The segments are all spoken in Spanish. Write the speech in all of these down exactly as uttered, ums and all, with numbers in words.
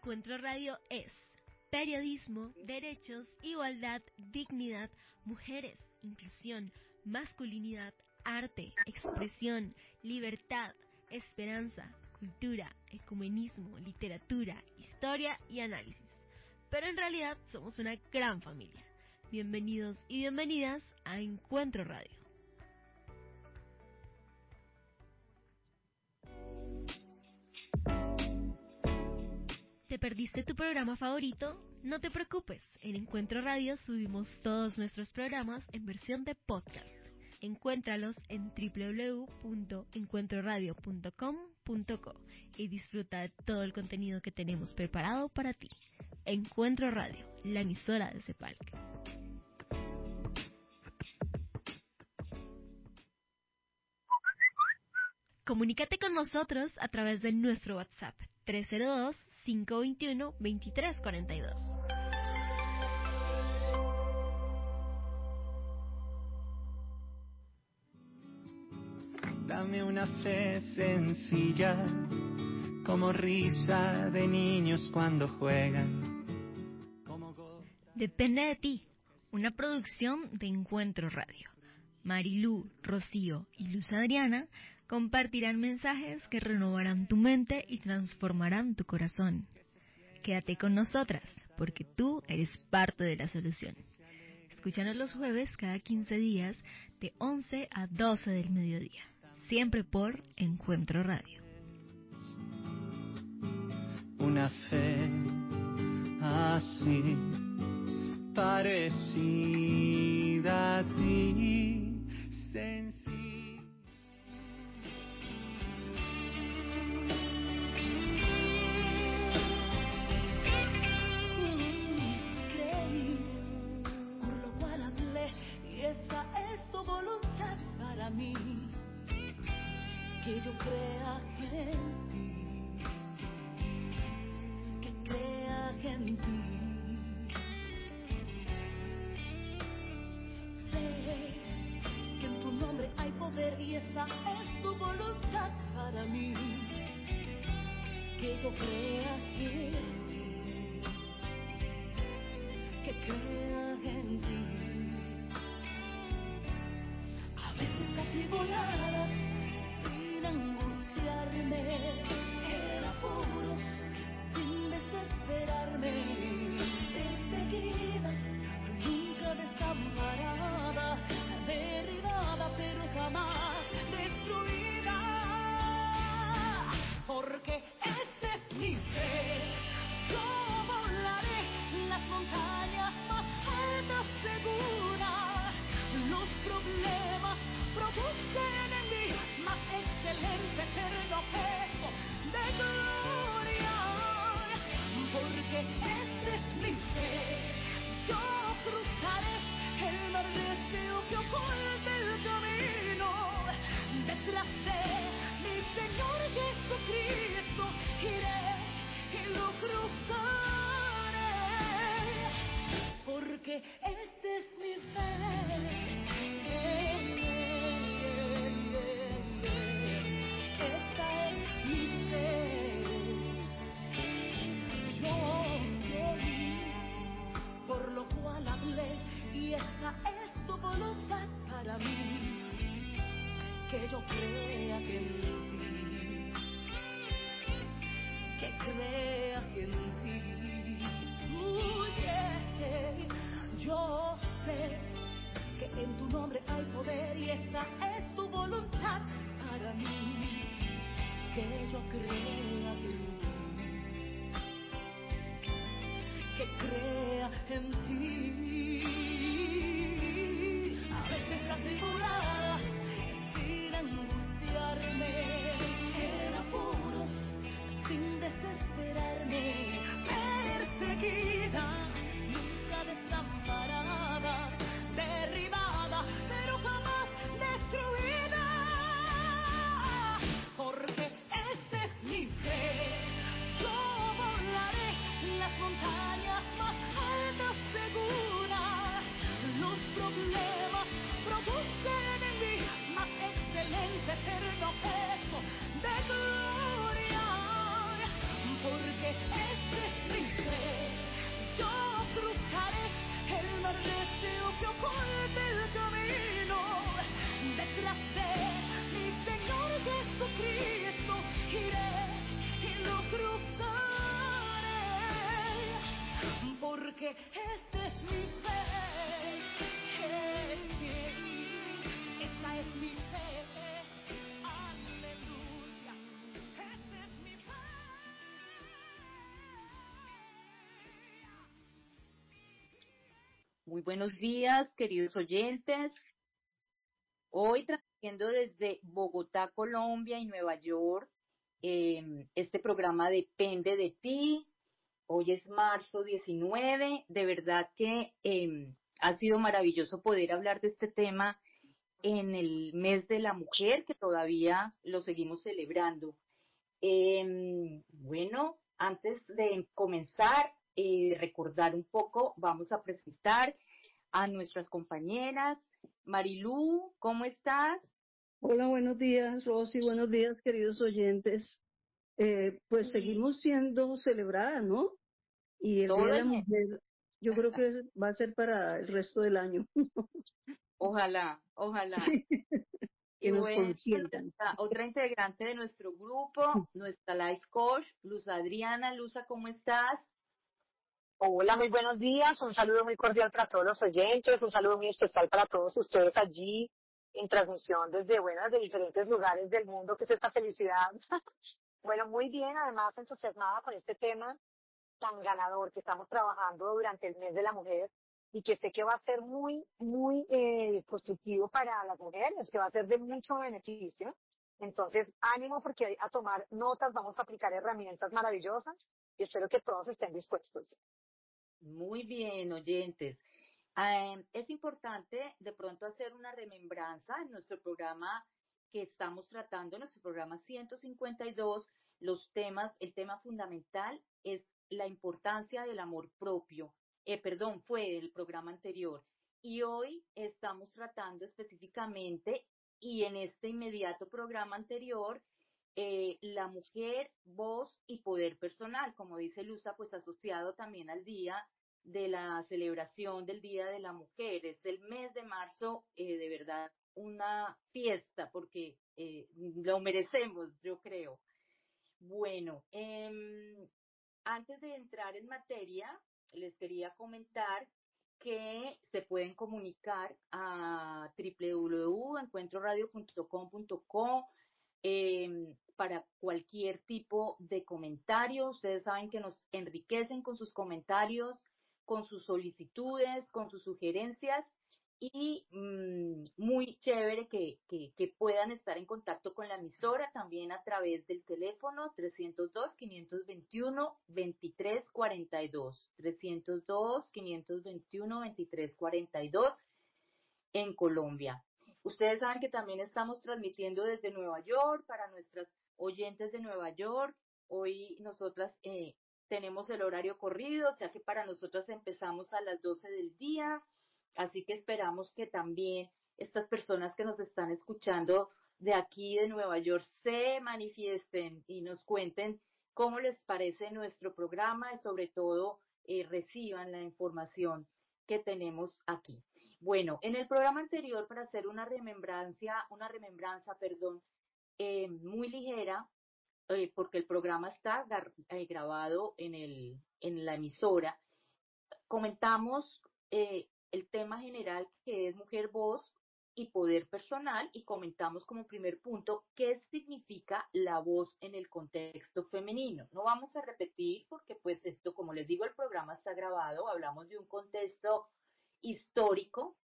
Encuentro Radio es periodismo, derechos, igualdad, dignidad, mujeres, inclusión, masculinidad, arte, expresión, libertad, esperanza, cultura, ecumenismo, literatura, historia y análisis. Pero en realidad somos una gran familia. Bienvenidos y bienvenidas a Encuentro Radio. ¿Te perdiste tu programa favorito? No te preocupes, en Encuentro Radio subimos todos nuestros programas en versión de podcast. Encuéntralos en doble u doble u doble u punto encuentro radio punto com punto co y disfruta de todo el contenido que tenemos preparado para ti. Encuentro Radio, la emisora de CEPALC. Comunícate con nosotros a través de nuestro WhatsApp tres cero dos, cinco dos uno, dos tres cuatro dos. Dame una fe sencilla, como risa de niños cuando juegan. Como gota... Depende de ti, una producción de Encuentro Radio. Marilú, Rocío y Luz Adriana compartirán mensajes que renovarán tu mente y transformarán tu corazón. Quédate con nosotras, porque tú eres parte de la solución. Escúchanos los jueves cada quince días de once a doce del mediodía, siempre por Encuentro Radio. Una fe así, parecida a ti, sencilla. Creí, por lo cual hablé, y esa es tu voluntad para mí, que yo crea en ti, que crea en ti. Que en tu nombre hay poder y esa es tu voluntad para mí, que yo crea en ti, que crea en ti. A veces atribulada, sin angustiarme, en apuros, sin desesperarme, perseguida, nunca desamparada, derribada pero jamás destruida, porque este es mi fe. Yo volaré las montañas más altas seguras, los problemas producen en mí más excelente eterno peso de gloria, porque este es mi fe. Yo cruzaré el mar recio que oculta el camino, detrás de mi Señor Jesucristo iré y lo cruzaré, porque este es mi fe. Esta es mi fe. Yo creí, por lo cual hablé, y esta es tu voluntad para mí, que yo crea que en ti, que crea en ti. Uh, yeah. Yo sé que en tu nombre hay poder y esta es tu voluntad para mí, que yo crea en ti, que crea en ti. A veces atribulada, sin angustiarme, en apuros, sin desesperarme, perseguida, nunca desamparada, derribada, pero jamás destruida. este es mi fe. Esta es mi fe. Aleluya. Esta es mi fe. Muy buenos días, queridos oyentes. Hoy transmitiendo desde Bogotá, Colombia y Nueva York, eh, este programa Depende de ti. Hoy es marzo diecinueve. De verdad que eh, ha sido maravilloso poder hablar de este tema en el mes de la mujer, que todavía lo seguimos celebrando. Eh, bueno, antes de comenzar, eh, recordar un poco, vamos a presentar a nuestras compañeras. Marilú, ¿cómo estás? Hola, buenos días, Rosy, buenos días, queridos oyentes. Eh, pues Sí. seguimos siendo celebradas, ¿no? Y el Todo Día de la el mes. Mujer, yo creo que es- va a ser para el resto del año. Ojalá, ojalá. Sí, Y que nos bueno, consientan. nuestra otra integrante de nuestro grupo, nuestra life coach, Luz Adriana. Luza, ¿cómo estás? Hola, muy buenos días. Un saludo muy cordial para todos los oyentes. Un saludo muy especial para todos ustedes allí en transmisión desde, bueno, desde diferentes lugares del mundo. ¿Qué es esta felicidad? Bueno, muy bien. Además, entusiasmada con este tema tan ganador que estamos trabajando durante el mes de la mujer y que sé que va a ser muy, muy eh, constructivo para las mujeres, que va a ser de mucho beneficio. Entonces, ánimo porque a tomar notas, vamos a aplicar herramientas maravillosas y espero que todos estén dispuestos. Muy bien, oyentes. Eh, es importante de pronto hacer una remembranza en nuestro programa que estamos tratando, nuestro programa ciento cincuenta y dos, los temas, el tema fundamental es la importancia del amor propio. Eh, perdón, fue el programa anterior. Y hoy estamos tratando específicamente, y en este inmediato programa anterior, eh, la mujer, voz y poder personal, como dice Luza, pues asociado también al día de la celebración del Día de la Mujer. Es el mes de marzo, eh, de verdad, una fiesta, porque eh, lo merecemos, yo creo. Bueno, eh, antes de entrar en materia, les quería comentar que se pueden comunicar a doble u doble u doble u punto encuentro radio punto com punto co eh, para cualquier tipo de comentario. Ustedes saben que nos enriquecen con sus comentarios, con sus solicitudes, con sus sugerencias y mmm, muy chévere que, que, que puedan estar en contacto con la emisora también a través del teléfono trescientos dos, quinientos veintiuno, veintitrés cuarenta y dos, trescientos dos, quinientos veintiuno, veintitrés cuarenta y dos en Colombia. Ustedes saben que también estamos transmitiendo desde Nueva York para nuestras oyentes de Nueva York. Hoy nosotras eh, tenemos el horario corrido, o sea que para nosotras empezamos a las doce del día, así que esperamos que también estas personas que nos están escuchando de aquí de Nueva York se manifiesten y nos cuenten cómo les parece nuestro programa y sobre todo eh, reciban la información que tenemos aquí. Bueno, en el programa anterior, para hacer una remembranza, una remembranza, perdón, eh, muy ligera, eh, porque el programa está gar- eh, grabado en el, en la emisora, comentamos eh, el tema general que es mujer, voz y poder personal, y comentamos como primer punto qué significa la voz en el contexto femenino. No vamos a repetir porque pues esto, como les digo, el programa está grabado, hablamos de un contexto histórico,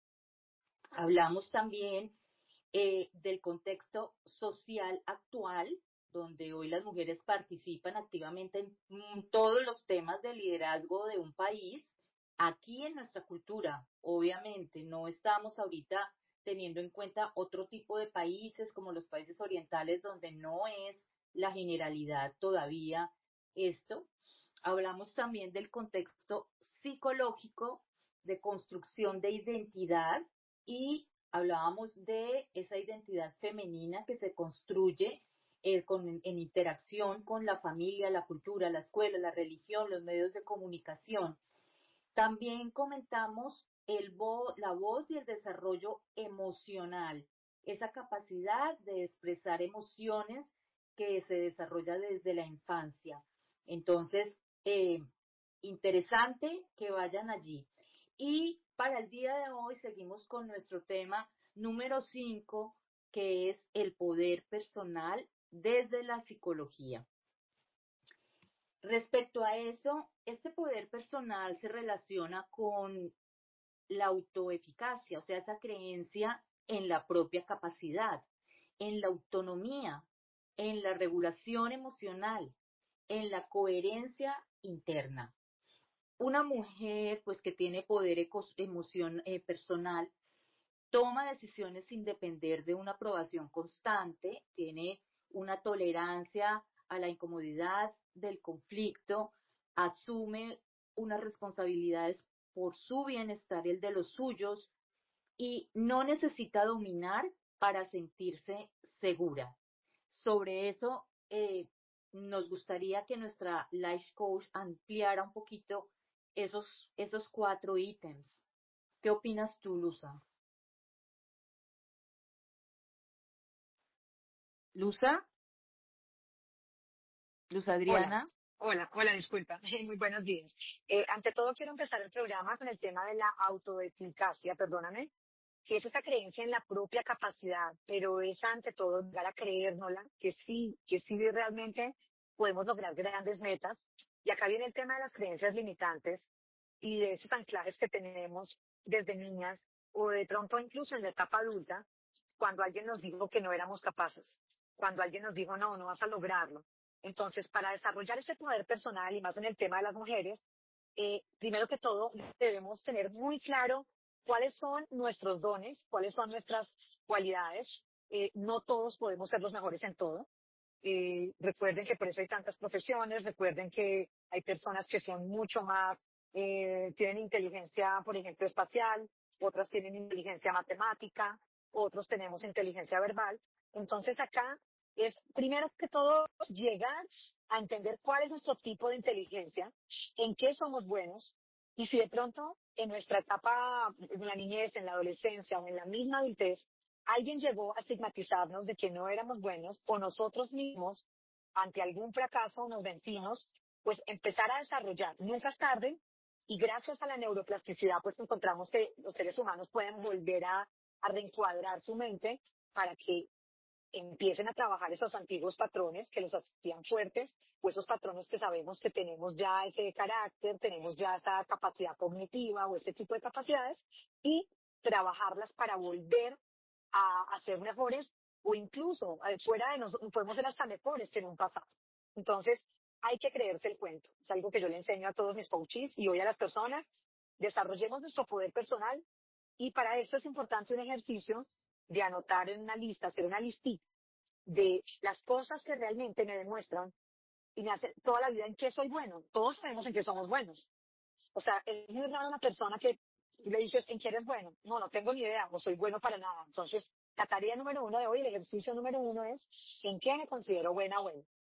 hablamos también eh, del contexto social actual, donde hoy las mujeres participan activamente en mm, todos los temas de liderazgo de un país. Aquí en nuestra cultura, obviamente, no estamos ahorita teniendo en cuenta otro tipo de países como los países orientales, donde no es la generalidad todavía esto. Hablamos también del contexto psicológico de construcción de identidad y hablábamos de esa identidad femenina que se construye eh, con, en interacción con la familia, la cultura, la escuela, la religión, los medios de comunicación. También comentamos el vo la voz y el desarrollo emocional, esa capacidad de expresar emociones que se desarrolla desde la infancia. Entonces, eh, interesante que vayan allí. Y para el día de hoy seguimos con nuestro tema número cinco, que es el poder personal desde la psicología. Respecto a eso, este poder personal se relaciona con la autoeficacia, o sea, esa creencia en la propia capacidad, en la autonomía, en la regulación emocional, en la coherencia interna. Una mujer, pues, que tiene poder emoción, eh, personal, toma decisiones sin depender de una aprobación constante, tiene una tolerancia a la incomodidad del conflicto, asume unas responsabilidades por su bienestar y el de los suyos y no necesita dominar para sentirse segura. Sobre eso, eh, nos gustaría que nuestra life coach ampliara un poquito esos, esos cuatro ítems. ¿Qué opinas tú, Luza? Luza, Luz Hola, Adriana. hola, hola, disculpa. Muy buenos días. Eh, ante todo, quiero empezar el programa con el tema de la autoeficacia, perdóname, que es esa creencia en la propia capacidad, pero es ante todo llegar a creérnosla, que sí, que sí realmente podemos lograr grandes metas. Y acá viene el tema de las creencias limitantes y de esos anclajes que tenemos desde niñas o de pronto incluso en la etapa adulta, cuando alguien nos dijo que no éramos capaces, cuando alguien nos dijo no, no vas a lograrlo. Entonces, para desarrollar ese poder personal y más en el tema de las mujeres, eh, primero que todo debemos tener muy claro cuáles son nuestros dones, cuáles son nuestras cualidades. Eh, no todos podemos ser los mejores en todo. Eh, recuerden que por eso hay tantas profesiones, recuerden que hay personas que son mucho más, eh, tienen inteligencia, por ejemplo, espacial, otras tienen inteligencia matemática, otros tenemos inteligencia verbal. Entonces acá es primero que todo llegar a entender cuál es nuestro tipo de inteligencia, en qué somos buenos, y si de pronto en nuestra etapa, en la niñez, en la adolescencia o en la misma adultez, alguien llegó a estigmatizarnos de que no éramos buenos o nosotros mismos, ante algún fracaso, nos vencimos, pues empezar a desarrollar. Nunca es tarde y gracias a la neuroplasticidad pues encontramos que los seres humanos pueden volver a, a reencuadrar su mente para que empiecen a trabajar esos antiguos patrones que los hacían fuertes o esos patrones que sabemos que tenemos ya ese carácter, tenemos ya esa capacidad cognitiva o este tipo de capacidades y trabajarlas para volver a, a ser mejores o incluso eh, fuera de nosotros podemos ser hasta mejores que en un pasado. Entonces hay que creerse el cuento. Es algo que yo le enseño a todos mis coaches y hoy a las personas. Desarrollemos nuestro poder personal y para esto es importante un ejercicio de anotar en una lista, hacer una listita de las cosas que realmente me demuestran y me hacen toda la vida en qué soy bueno. Todos sabemos en qué somos buenos. O sea, es muy raro una persona que le dices en qué eres bueno. No, no tengo ni idea, no soy bueno para nada. Entonces, la tarea número uno de hoy, el ejercicio número uno es en qué me considero buena o bueno.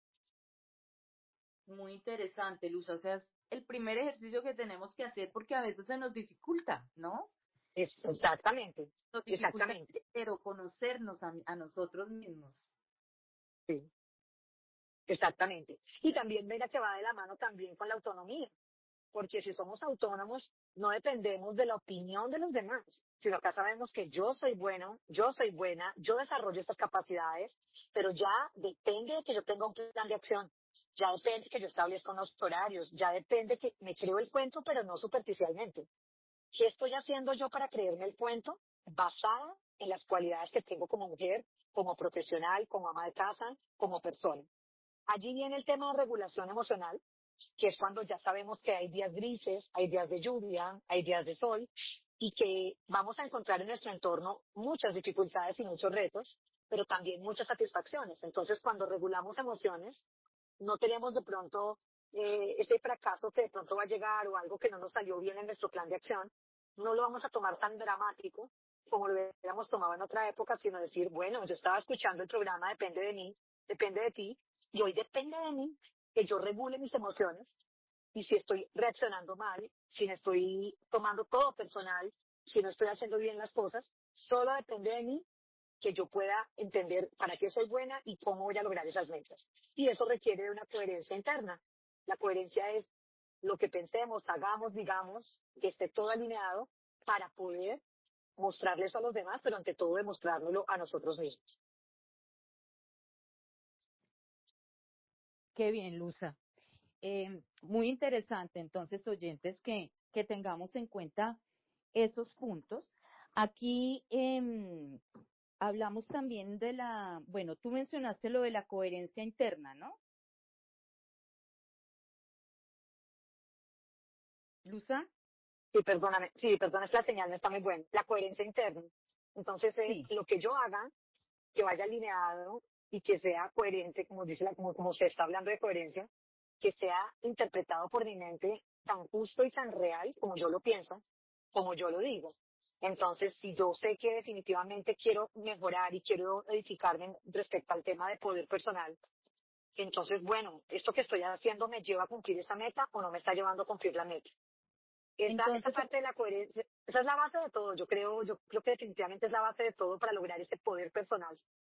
Muy interesante, Luz. O sea, es el primer ejercicio que tenemos que hacer porque a veces se nos dificulta, ¿no? Es, exactamente, Nos dificulta, exactamente. pero conocernos a, a nosotros mismos. Sí, exactamente. Y también mira que va de la mano también con la autonomía. Porque si somos autónomos, no dependemos de la opinión de los demás, sino acá sabemos que yo soy bueno, yo soy buena, yo desarrollo estas capacidades, pero ya depende de que yo tenga un plan de acción, ya depende que yo establezca unos horarios, ya depende que me creo el cuento, pero no superficialmente. ¿Qué estoy haciendo yo para creerme el cuento? Basada en las cualidades que tengo como mujer, como profesional, como ama de casa, como persona. Allí viene el tema de regulación emocional, que es cuando ya sabemos que hay días grises, hay días de lluvia, hay días de sol, y que vamos a encontrar en nuestro entorno muchas dificultades y muchos retos, pero también muchas satisfacciones. Entonces, cuando regulamos emociones, no tenemos de pronto eh, ese fracaso que de pronto va a llegar o algo que no nos salió bien en nuestro plan de acción, no lo vamos a tomar tan dramático como lo hubiéramos tomado en otra época, sino decir, bueno, yo estaba escuchando el programa, depende de mí, depende de ti, y hoy depende de mí que yo regule mis emociones y si estoy reaccionando mal, si me estoy tomando todo personal, si no estoy haciendo bien las cosas, solo depende de mí que yo pueda entender para qué soy buena y cómo voy a lograr esas metas. Y eso requiere de una coherencia interna. La coherencia es lo que pensemos, hagamos, digamos, que esté todo alineado para poder mostrarle eso a los demás, pero ante todo demostrárnoslo a nosotros mismos. Qué bien, Luza. Eh, muy interesante, entonces, oyentes, que, que tengamos en cuenta esos puntos. Aquí eh, hablamos también de la, bueno, tú mencionaste lo de la coherencia interna, ¿no? Luza. Sí, perdóname, sí, perdona, es que la señal no está muy buena. La coherencia interna. Entonces es Sí. lo que yo haga, que vaya alineado y que sea coherente, como dice la, como, como se está hablando de coherencia, que sea interpretado por mi mente tan justo y tan real como yo lo pienso, como yo lo digo. Entonces, si yo sé que definitivamente quiero mejorar y quiero edificarme respecto al tema de poder personal, entonces, bueno, esto que estoy haciendo me lleva a cumplir esa meta o no me está llevando a cumplir la meta. Esa, esa Entonces, parte de la coherencia, esa es la base de todo. Yo creo, yo creo que definitivamente es la base de todo para lograr ese poder personal.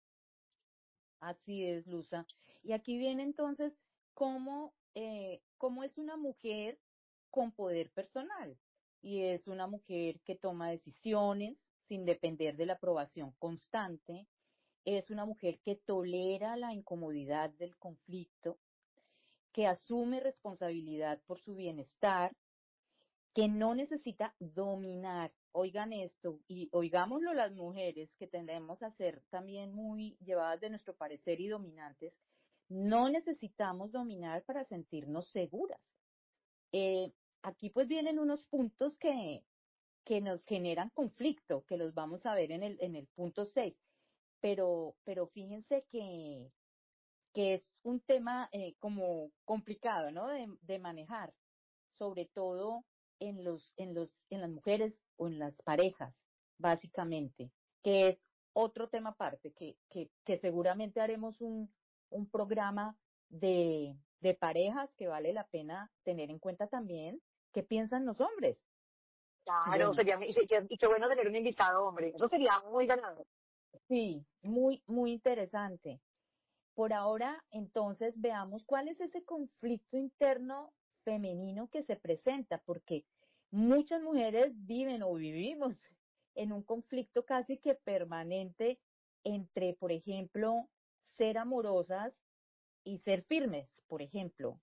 así es, Luza. Y aquí viene entonces cómo, eh, cómo es una mujer con poder personal. Y es una mujer que toma decisiones sin depender de la aprobación constante. Es una mujer que tolera la incomodidad del conflicto, que asume responsabilidad por su bienestar, que no necesita dominar. Oigan esto, y oigámoslo las mujeres, que tendemos a ser también muy llevadas de nuestro parecer y dominantes. No necesitamos dominar para sentirnos seguras. Eh, aquí pues vienen unos puntos que, que nos generan conflicto, que los vamos a ver en el, en el punto seis. Pero, pero fíjense que, que es un tema eh, como complicado, ¿no? De, de manejar, sobre todo en los, en los, en las mujeres o en las parejas, básicamente, que es otro tema aparte, que, que, que seguramente haremos un, un programa de, de parejas que vale la pena tener en cuenta también qué piensan los hombres. Claro, Bueno, sería, y qué y qué bueno tener un invitado hombre. Eso sería muy ganador. sí, muy, muy interesante. Por ahora, entonces, veamos cuál es ese conflicto interno femenino que se presenta, porque muchas mujeres viven o vivimos en un conflicto casi que permanente entre, por ejemplo, ser amorosas y ser firmes, por ejemplo.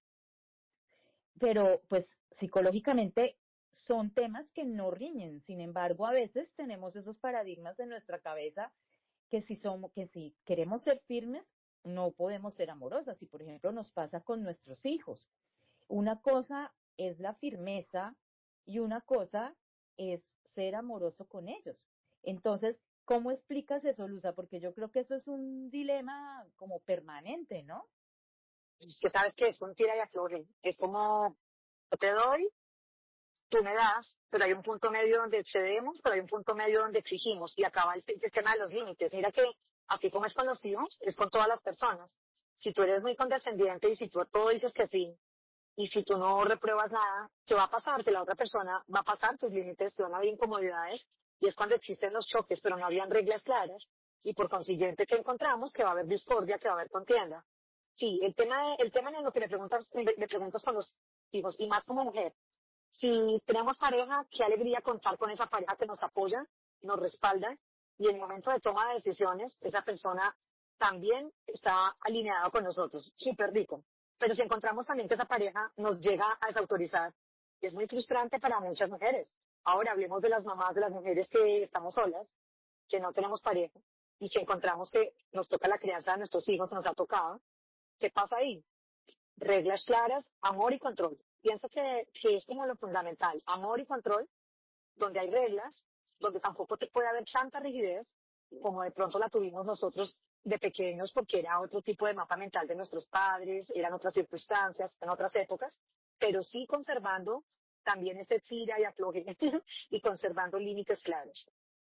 Pero, pues, psicológicamente son temas que no riñen. Sin embargo, a veces tenemos esos paradigmas en nuestra cabeza que si somos, que si queremos ser firmes, no podemos ser amorosas. Y por ejemplo nos pasa con nuestros hijos. Una cosa es la firmeza y una cosa es ser amoroso con ellos. Entonces, ¿cómo explicas eso, Luza? Porque yo creo que eso es un dilema como permanente, ¿no? Es que sabes que es un tira y afloje. Es como, yo te doy, tú me das, pero hay un punto medio donde cedemos, pero hay un punto medio donde exigimos y acaba el sistema de los límites. Mira que así como es con los hijos, es con todas las personas. Si tú eres muy condescendiente y si tú a todo dices que sí, y si tú no repruebas nada, ¿qué va a pasar? Que la otra persona va a pasar tus límites, te van a haber incomodidades, y es cuando existen los choques, pero no habían reglas claras, y por consiguiente, ¿qué encontramos? Que va a haber discordia, que va a haber contienda. Sí, el tema, de, el tema en lo que me preguntas, me, me preguntas con los hijos, y más como mujer, si tenemos pareja, qué alegría contar con esa pareja que nos apoya, nos respalda, y en el momento de toma de decisiones, esa persona también está alineada con nosotros. Súper rico. Pero si encontramos también que esa pareja nos llega a desautorizar, es muy frustrante para muchas mujeres. Ahora hablemos de las mamás, de las mujeres que estamos solas, que no tenemos pareja, y que encontramos que nos toca la crianza de nuestros hijos, nos ha tocado. ¿Qué pasa ahí? Reglas claras, amor y control. Pienso que, que es como lo fundamental, amor y control, donde hay reglas, donde tampoco te puede haber tanta rigidez como de pronto la tuvimos nosotros de pequeños porque era otro tipo de mapa mental de nuestros padres, eran otras circunstancias, en otras épocas, pero sí conservando también ese tira y afloje y conservando límites claros.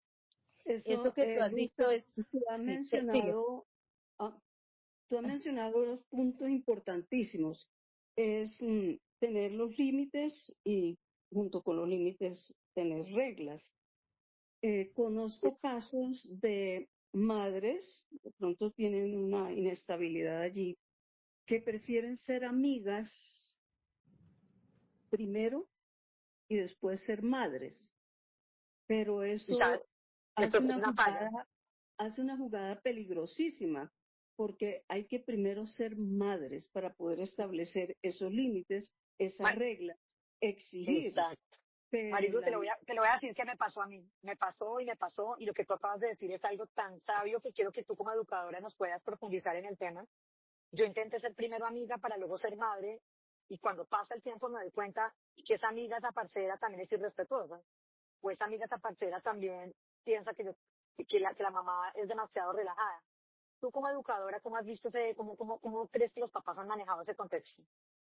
Eso Eso, que tú eh, has dicho Luisa, es, tú has sí, te- sigue. mencionado, ah, tú has mencionado dos puntos importantísimos. Es mm, tener los límites y junto con los límites tener reglas. Eh, conozco casos de madres, de pronto tienen una inestabilidad allí, que prefieren ser amigas primero y después ser madres. Pero eso Quizás hace esto es una una falla. jugada, hace una jugada peligrosísima, porque hay que primero ser madres para poder establecer esos límites, esas Ma- reglas, exigir. Exacto. Pero Marilu, te la, lo, voy a, te lo voy a decir que me pasó a mí. Me pasó y me pasó, y lo que tú acabas de decir es algo tan sabio que quiero que tú como educadora nos puedas profundizar en el tema. Yo intenté ser primero amiga para luego ser madre, y cuando pasa el tiempo me doy cuenta que esa amiga, esa parcera también es irrespetuosa. O esa amiga, esa parcera también piensa que, yo- que, la, que la mamá es demasiado relajada. Tú como educadora, ¿cómo has visto ese, cómo, cómo, cómo crees que los papás han manejado ese contexto?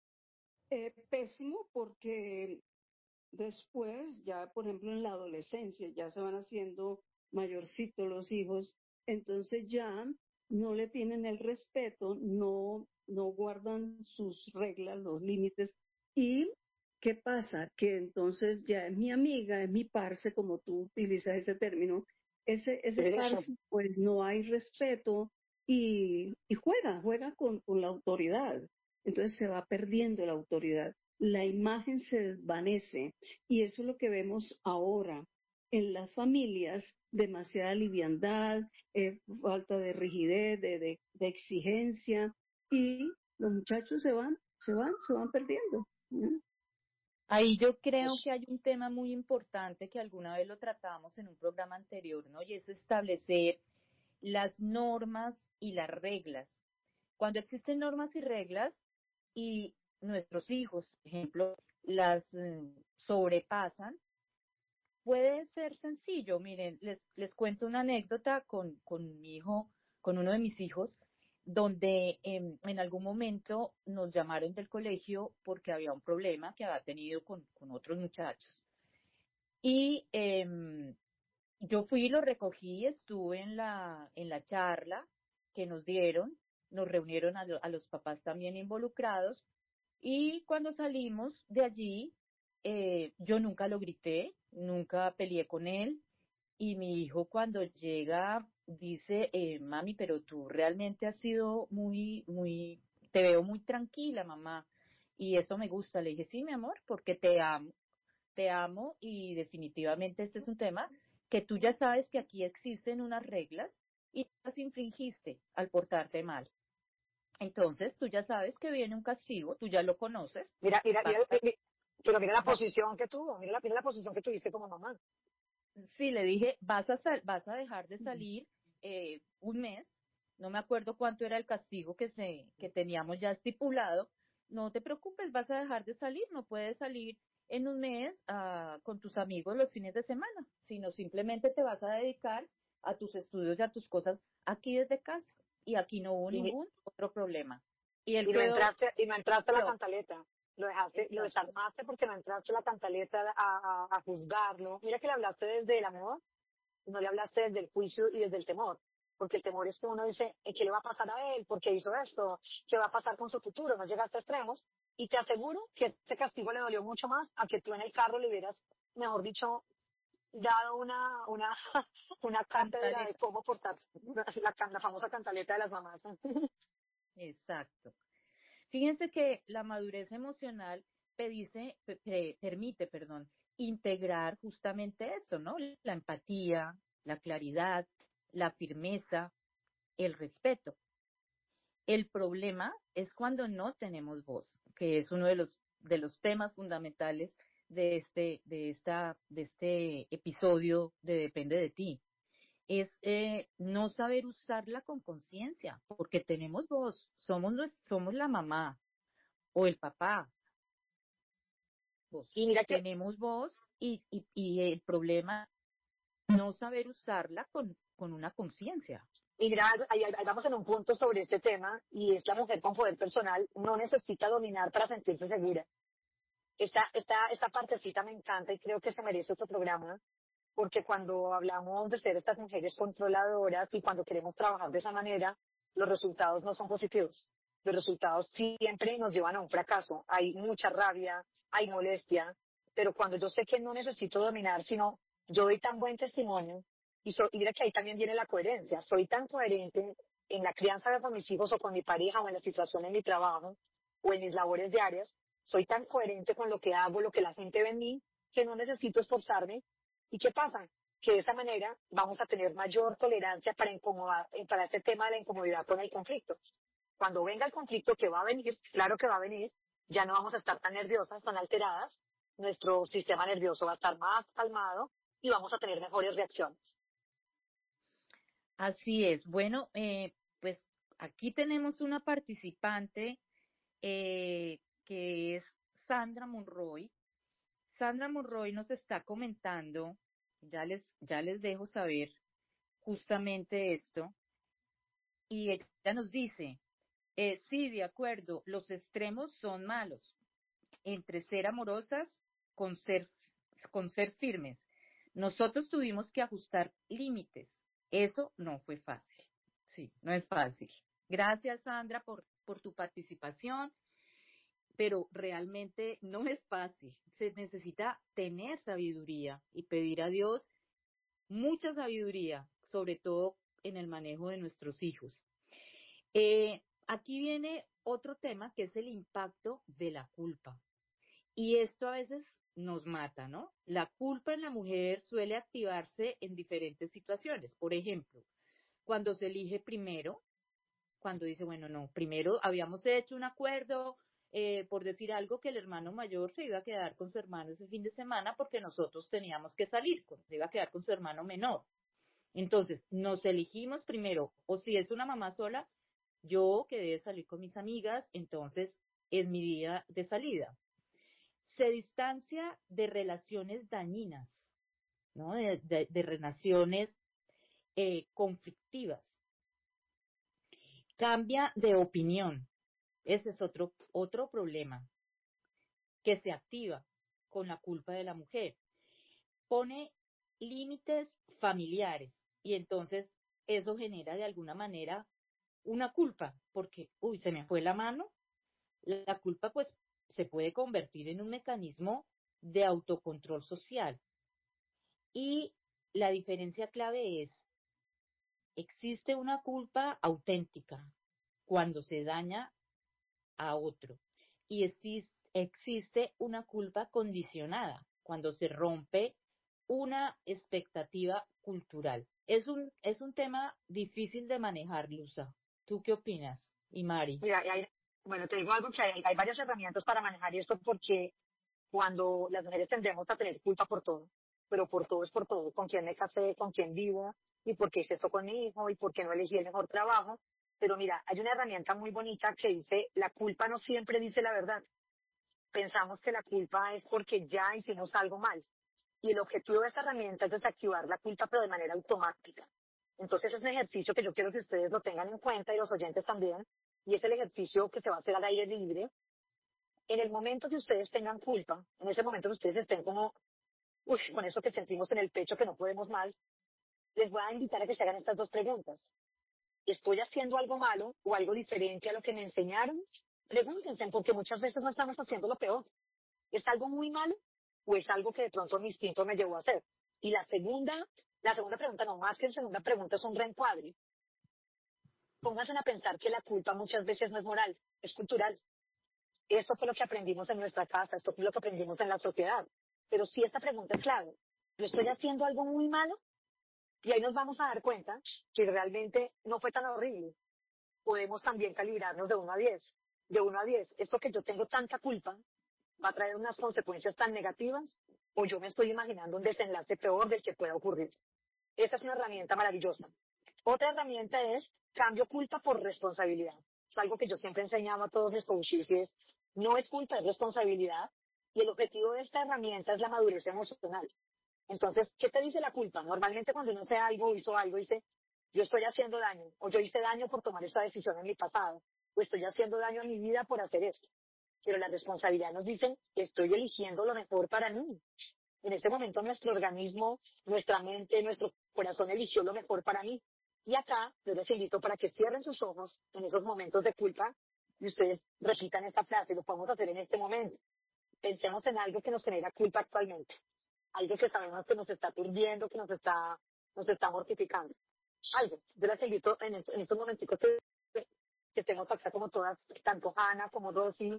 eh, pésimo, porque después, ya por ejemplo en la adolescencia, ya se van haciendo mayorcitos los hijos, entonces ya no le tienen el respeto, no, no guardan sus reglas, los límites. ¿Y qué pasa? Que entonces ya es mi amiga, es mi parce, como tú utilizas ese término, ese, ese parce, pues no hay respeto y, y juega, juega con, con la autoridad. Entonces se va perdiendo la autoridad, la imagen se desvanece y eso es lo que vemos ahora en las familias, demasiada liviandad, eh, falta de rigidez, de, de, de exigencia, y los muchachos se van, se van, se van perdiendo. ¿no? Ahí yo creo que hay un tema muy importante que alguna vez lo tratamos en un programa anterior, ¿no? Y es establecer las normas y las reglas. Cuando existen normas y reglas y nuestros hijos, por ejemplo, las eh, sobrepasan, puede ser sencillo. Miren, les, les cuento una anécdota con, con mi hijo, con uno de mis hijos, donde eh, en algún momento nos llamaron del colegio porque había un problema que había tenido con, con otros muchachos. Y eh, yo fui y lo recogí, estuve en la, en la charla que nos dieron, nos reunieron a, lo, a los papás también involucrados, y cuando salimos de allí, eh, yo nunca lo grité, nunca peleé con él, y mi hijo cuando llega dice, eh, mami, pero tú realmente has sido muy, muy, te veo muy tranquila, mamá, y eso me gusta. Le dije, sí, mi amor, porque te amo, te amo, y definitivamente este es un tema que tú ya sabes que aquí existen unas reglas y las infringiste al portarte mal. Entonces, tú ya sabes que viene un castigo, tú ya lo conoces. Mira, mira, Vas mira, a, mira, pero mira la va- posición que tuvo, mira la, mira la posición que tuviste como mamá. sí, le dije, vas a, sal- vas a dejar de salir eh, un mes, no me acuerdo cuánto era el castigo que, se, que teníamos ya estipulado, no te preocupes, vas a dejar de salir, no puedes salir en un mes ah, con tus amigos los fines de semana, sino simplemente te vas a dedicar a tus estudios y a tus cosas aquí desde casa, y aquí no hubo Y, mi- ningún otro problema. Y él y no quedó, entraste, y no entraste a la yo, cantaleta. Lo dejaste, lo exacto, desarmaste porque no entraste a la cantaleta a, a, a juzgarlo. Mira que le hablaste desde el amor, no le hablaste desde el juicio y desde el temor. Porque el temor es que uno dice, "Eh, ¿qué le va a pasar a él? ¿Por qué hizo esto? ¿Qué va a pasar con su futuro?" No llegaste a extremos. Y te aseguro que ese castigo le dolió mucho más a que tú en el carro le hubieras, mejor dicho, dado una, una, una cátedra de cantaleta, cómo portarse. La, can- la famosa cantaleta de las mamás. exacto. Fíjense que la madurez emocional pedice- pe- pe- permite, perdón, integrar justamente eso, ¿no? La empatía, la claridad, la firmeza, el respeto. El problema es cuando no tenemos voz, que es uno de los de los temas fundamentales de este de esta de este episodio de Depende de ti. Es eh, no saber usarla con conciencia, porque tenemos voz, somos nues- somos la mamá o el papá, voz. Y mira que, Tenemos voz, y, y, y el problema es no saber usarla con, con una conciencia. y mira, ahí, ahí vamos en un punto sobre este tema, y es la mujer con poder personal no necesita dominar para sentirse segura. Esta, esta, esta partecita me encanta y creo que se merece otro programa, porque cuando hablamos de ser estas mujeres controladoras y cuando queremos trabajar de esa manera, los resultados no son positivos. Los resultados siempre nos llevan a un fracaso. Hay mucha rabia, hay molestia, pero cuando yo sé que no necesito dominar, sino yo doy tan buen testimonio, y, so, y mira que ahí también viene la coherencia, soy tan coherente en la crianza de mis hijos o con mi pareja o en la situación en mi trabajo o en mis labores diarias, soy tan coherente con lo que hago, lo que la gente ve en mí, que no necesito esforzarme. ¿Y qué pasa? Que de esa manera vamos a tener mayor tolerancia para incomodar, para este tema de la incomodidad con el conflicto. Cuando venga el conflicto, que va a venir, claro que va a venir, ya no vamos a estar tan nerviosas, tan alteradas, nuestro sistema nervioso va a estar más calmado y vamos a tener mejores reacciones. Así es. Bueno, eh, pues aquí tenemos una participante eh, que es Sandra Monroy. Sandra Monroy nos está comentando, ya les, ya les dejo saber justamente esto, y ella nos dice, eh, sí, de acuerdo, los extremos son malos, entre ser amorosas con ser, con ser firmes. Nosotros tuvimos que ajustar límites. Eso no fue fácil. Sí, no es fácil. Gracias, Sandra, por, por tu participación, pero realmente no es fácil. Se necesita tener sabiduría y pedir a Dios mucha sabiduría, sobre todo en el manejo de nuestros hijos. Eh, aquí viene otro tema que es el impacto de la culpa. Y esto a veces nos mata, ¿no? La culpa en la mujer suele activarse en diferentes situaciones. Por ejemplo, cuando se elige primero, cuando dice, bueno, no, primero habíamos hecho un acuerdo, eh, por decir algo, que el hermano mayor se iba a quedar con su hermano ese fin de semana porque nosotros teníamos que salir, se iba a quedar con su hermano menor. Entonces, nos elegimos primero, o si es una mamá sola, yo quedé de salir con mis amigas, entonces es mi día de salida. Se distancia de relaciones dañinas, ¿no? De, de, de relaciones eh, conflictivas. Cambia de opinión. Ese es otro, otro problema que se activa con la culpa de la mujer. Pone límites familiares y entonces eso genera de alguna manera una culpa, porque, uy, se me fue la mano. La culpa pues se puede convertir en un mecanismo de autocontrol social. Y la diferencia clave es, existe una culpa auténtica cuando se daña a otro y existe, existe una culpa condicionada cuando se rompe una expectativa cultural. Es un, es un tema difícil de manejar, Luza. ¿Tú qué opinas? Y Mari. Mira, hay, bueno, te digo algo que hay, hay varias herramientas para manejar esto porque cuando las mujeres tendemos a tener culpa por todo, pero por todo es por todo, con quién me casé, con quién vivo, y por qué hice esto con mi hijo, y por qué no elegí el mejor trabajo. Pero mira, hay una herramienta muy bonita que dice, la culpa no siempre dice la verdad. Pensamos que la culpa es porque ya hicimos algo mal. Y el objetivo de esta herramienta es desactivar la culpa, pero de manera automática. Entonces es un ejercicio que yo quiero que ustedes lo tengan en cuenta y los oyentes también, y es el ejercicio que se va a hacer al aire libre. En el momento que ustedes tengan culpa, en ese momento que ustedes estén como, uy, con eso que sentimos en el pecho que no podemos más, les voy a invitar a que se hagan estas dos preguntas. ¿Estoy haciendo algo malo o algo diferente a lo que me enseñaron? Pregúntense, porque muchas veces no estamos haciendo lo peor. ¿Es algo muy malo o es algo que de pronto mi instinto me llevó a hacer? Y la segunda, la segunda pregunta, no más que la segunda pregunta, es un reencuadre. Pónganse a pensar que la culpa muchas veces no es moral, es cultural. Esto fue lo que aprendimos en nuestra casa, esto fue lo que aprendimos en la sociedad. Pero si esta pregunta es clave, ¿yo estoy haciendo algo muy malo? Y ahí nos vamos a dar cuenta que realmente no fue tan horrible. Podemos también calibrarnos de uno a diez. De uno a diez, esto que yo tengo tanta culpa va a traer unas consecuencias tan negativas, o yo me estoy imaginando un desenlace peor del que pueda ocurrir. Esta es una herramienta maravillosa. Otra herramienta es cambio culpa por responsabilidad. Es algo que yo siempre he enseñado a todos mis coaches y es, no es culpa, es responsabilidad. Y el objetivo de esta herramienta es la madurez emocional. Entonces, ¿qué te dice la culpa? Normalmente cuando uno hace algo, hizo algo, dice, yo estoy haciendo daño, o yo hice daño por tomar esta decisión en mi pasado, o estoy haciendo daño a mi vida por hacer esto. Pero la responsabilidad nos dice, estoy eligiendo lo mejor para mí. En este momento nuestro organismo, nuestra mente, nuestro corazón eligió lo mejor para mí. Y acá yo les invito para que cierren sus ojos en esos momentos de culpa y ustedes repitan esta frase, lo podemos hacer en este momento. Pensemos en algo que nos genera culpa actualmente, algo que sabemos que nos está perdiendo, que nos está, nos está mortificando. Algo. Yo les invito en, esto, en estos momentos que, que tengo acá como todas, tanto Ana como Rosy,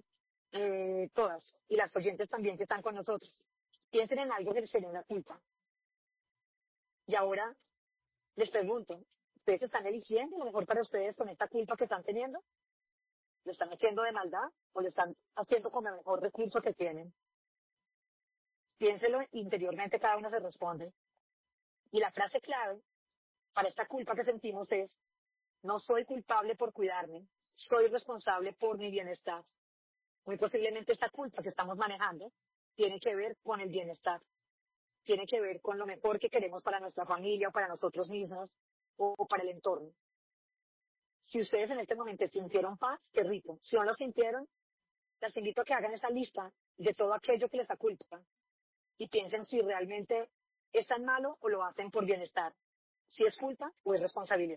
eh, todas, y las oyentes también que están con nosotros, piensen en algo que les genera culpa. Y ahora les pregunto, ¿ustedes están eligiendo lo mejor para ustedes con esta culpa que están teniendo? ¿Lo están haciendo de maldad o lo están haciendo con el mejor recurso que tienen? Piénselo interiormente, cada uno se responde. Y la frase clave para esta culpa que sentimos es: no soy culpable por cuidarme, soy responsable por mi bienestar. Muy posiblemente esta culpa que estamos manejando tiene que ver con el bienestar, tiene que ver con lo mejor que queremos para nuestra familia o para nosotros mismos o para el entorno. Si ustedes en este momento sintieron paz, qué rico. Si no lo sintieron, les invito a que hagan esa lista de todo aquello que les da culpa y piensen si realmente es tan malo o lo hacen por bienestar. Si es culpa o es responsabilidad.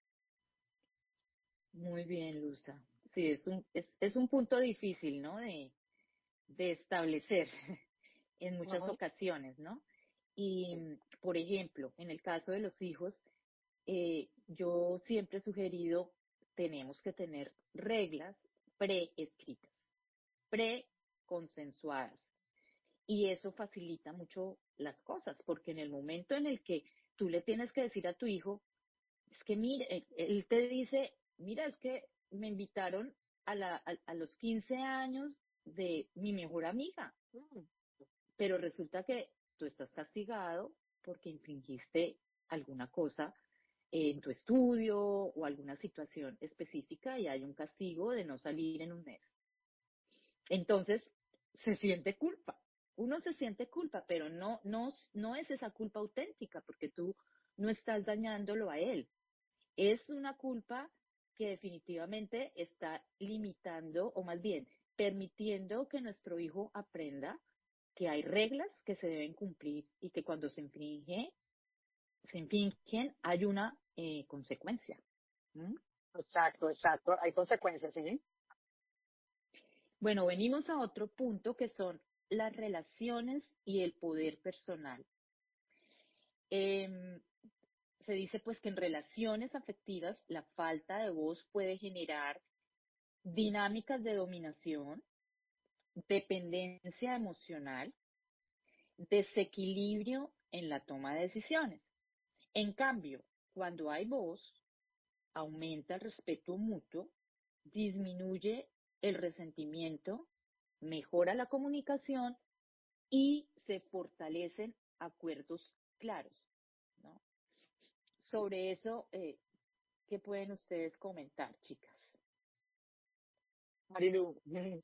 Muy bien, Luza. Sí, es un, es, es un punto difícil, ¿no? De, de establecer en muchas Ujú. ocasiones, ¿no? Y, por ejemplo, en el caso de los hijos, eh, yo siempre he sugerido, tenemos que tener reglas preescritas, preconsensuadas. Y eso facilita mucho las cosas, porque en el momento en el que tú le tienes que decir a tu hijo, es que mire, él, él te dice, mira, es que me invitaron a, la, a, a los quince años de mi mejor amiga, Mm, pero resulta que tú estás castigado porque infringiste alguna cosa en tu estudio o alguna situación específica y hay un castigo de no salir en un mes. Entonces, se siente culpa. Uno se siente culpa, pero no, no, no es esa culpa auténtica, porque tú no estás dañándolo a él. Es una culpa que definitivamente está limitando, o más bien, permitiendo que nuestro hijo aprenda que hay reglas que se deben cumplir y que cuando se infringe, se infringen, hay una eh, consecuencia. ¿Mm? Exacto, exacto. Hay consecuencias, ¿sí? Bueno, venimos a otro punto que son las relaciones y el poder personal. Eh, se dice pues que en relaciones afectivas la falta de voz puede generar dinámicas de dominación, dependencia emocional, desequilibrio en la toma de decisiones. En cambio, cuando hay voz, aumenta el respeto mutuo, disminuye el resentimiento, mejora la comunicación y se fortalecen acuerdos claros, ¿no? Sobre eso, eh, ¿qué pueden ustedes comentar, chicas? Marilu, mm,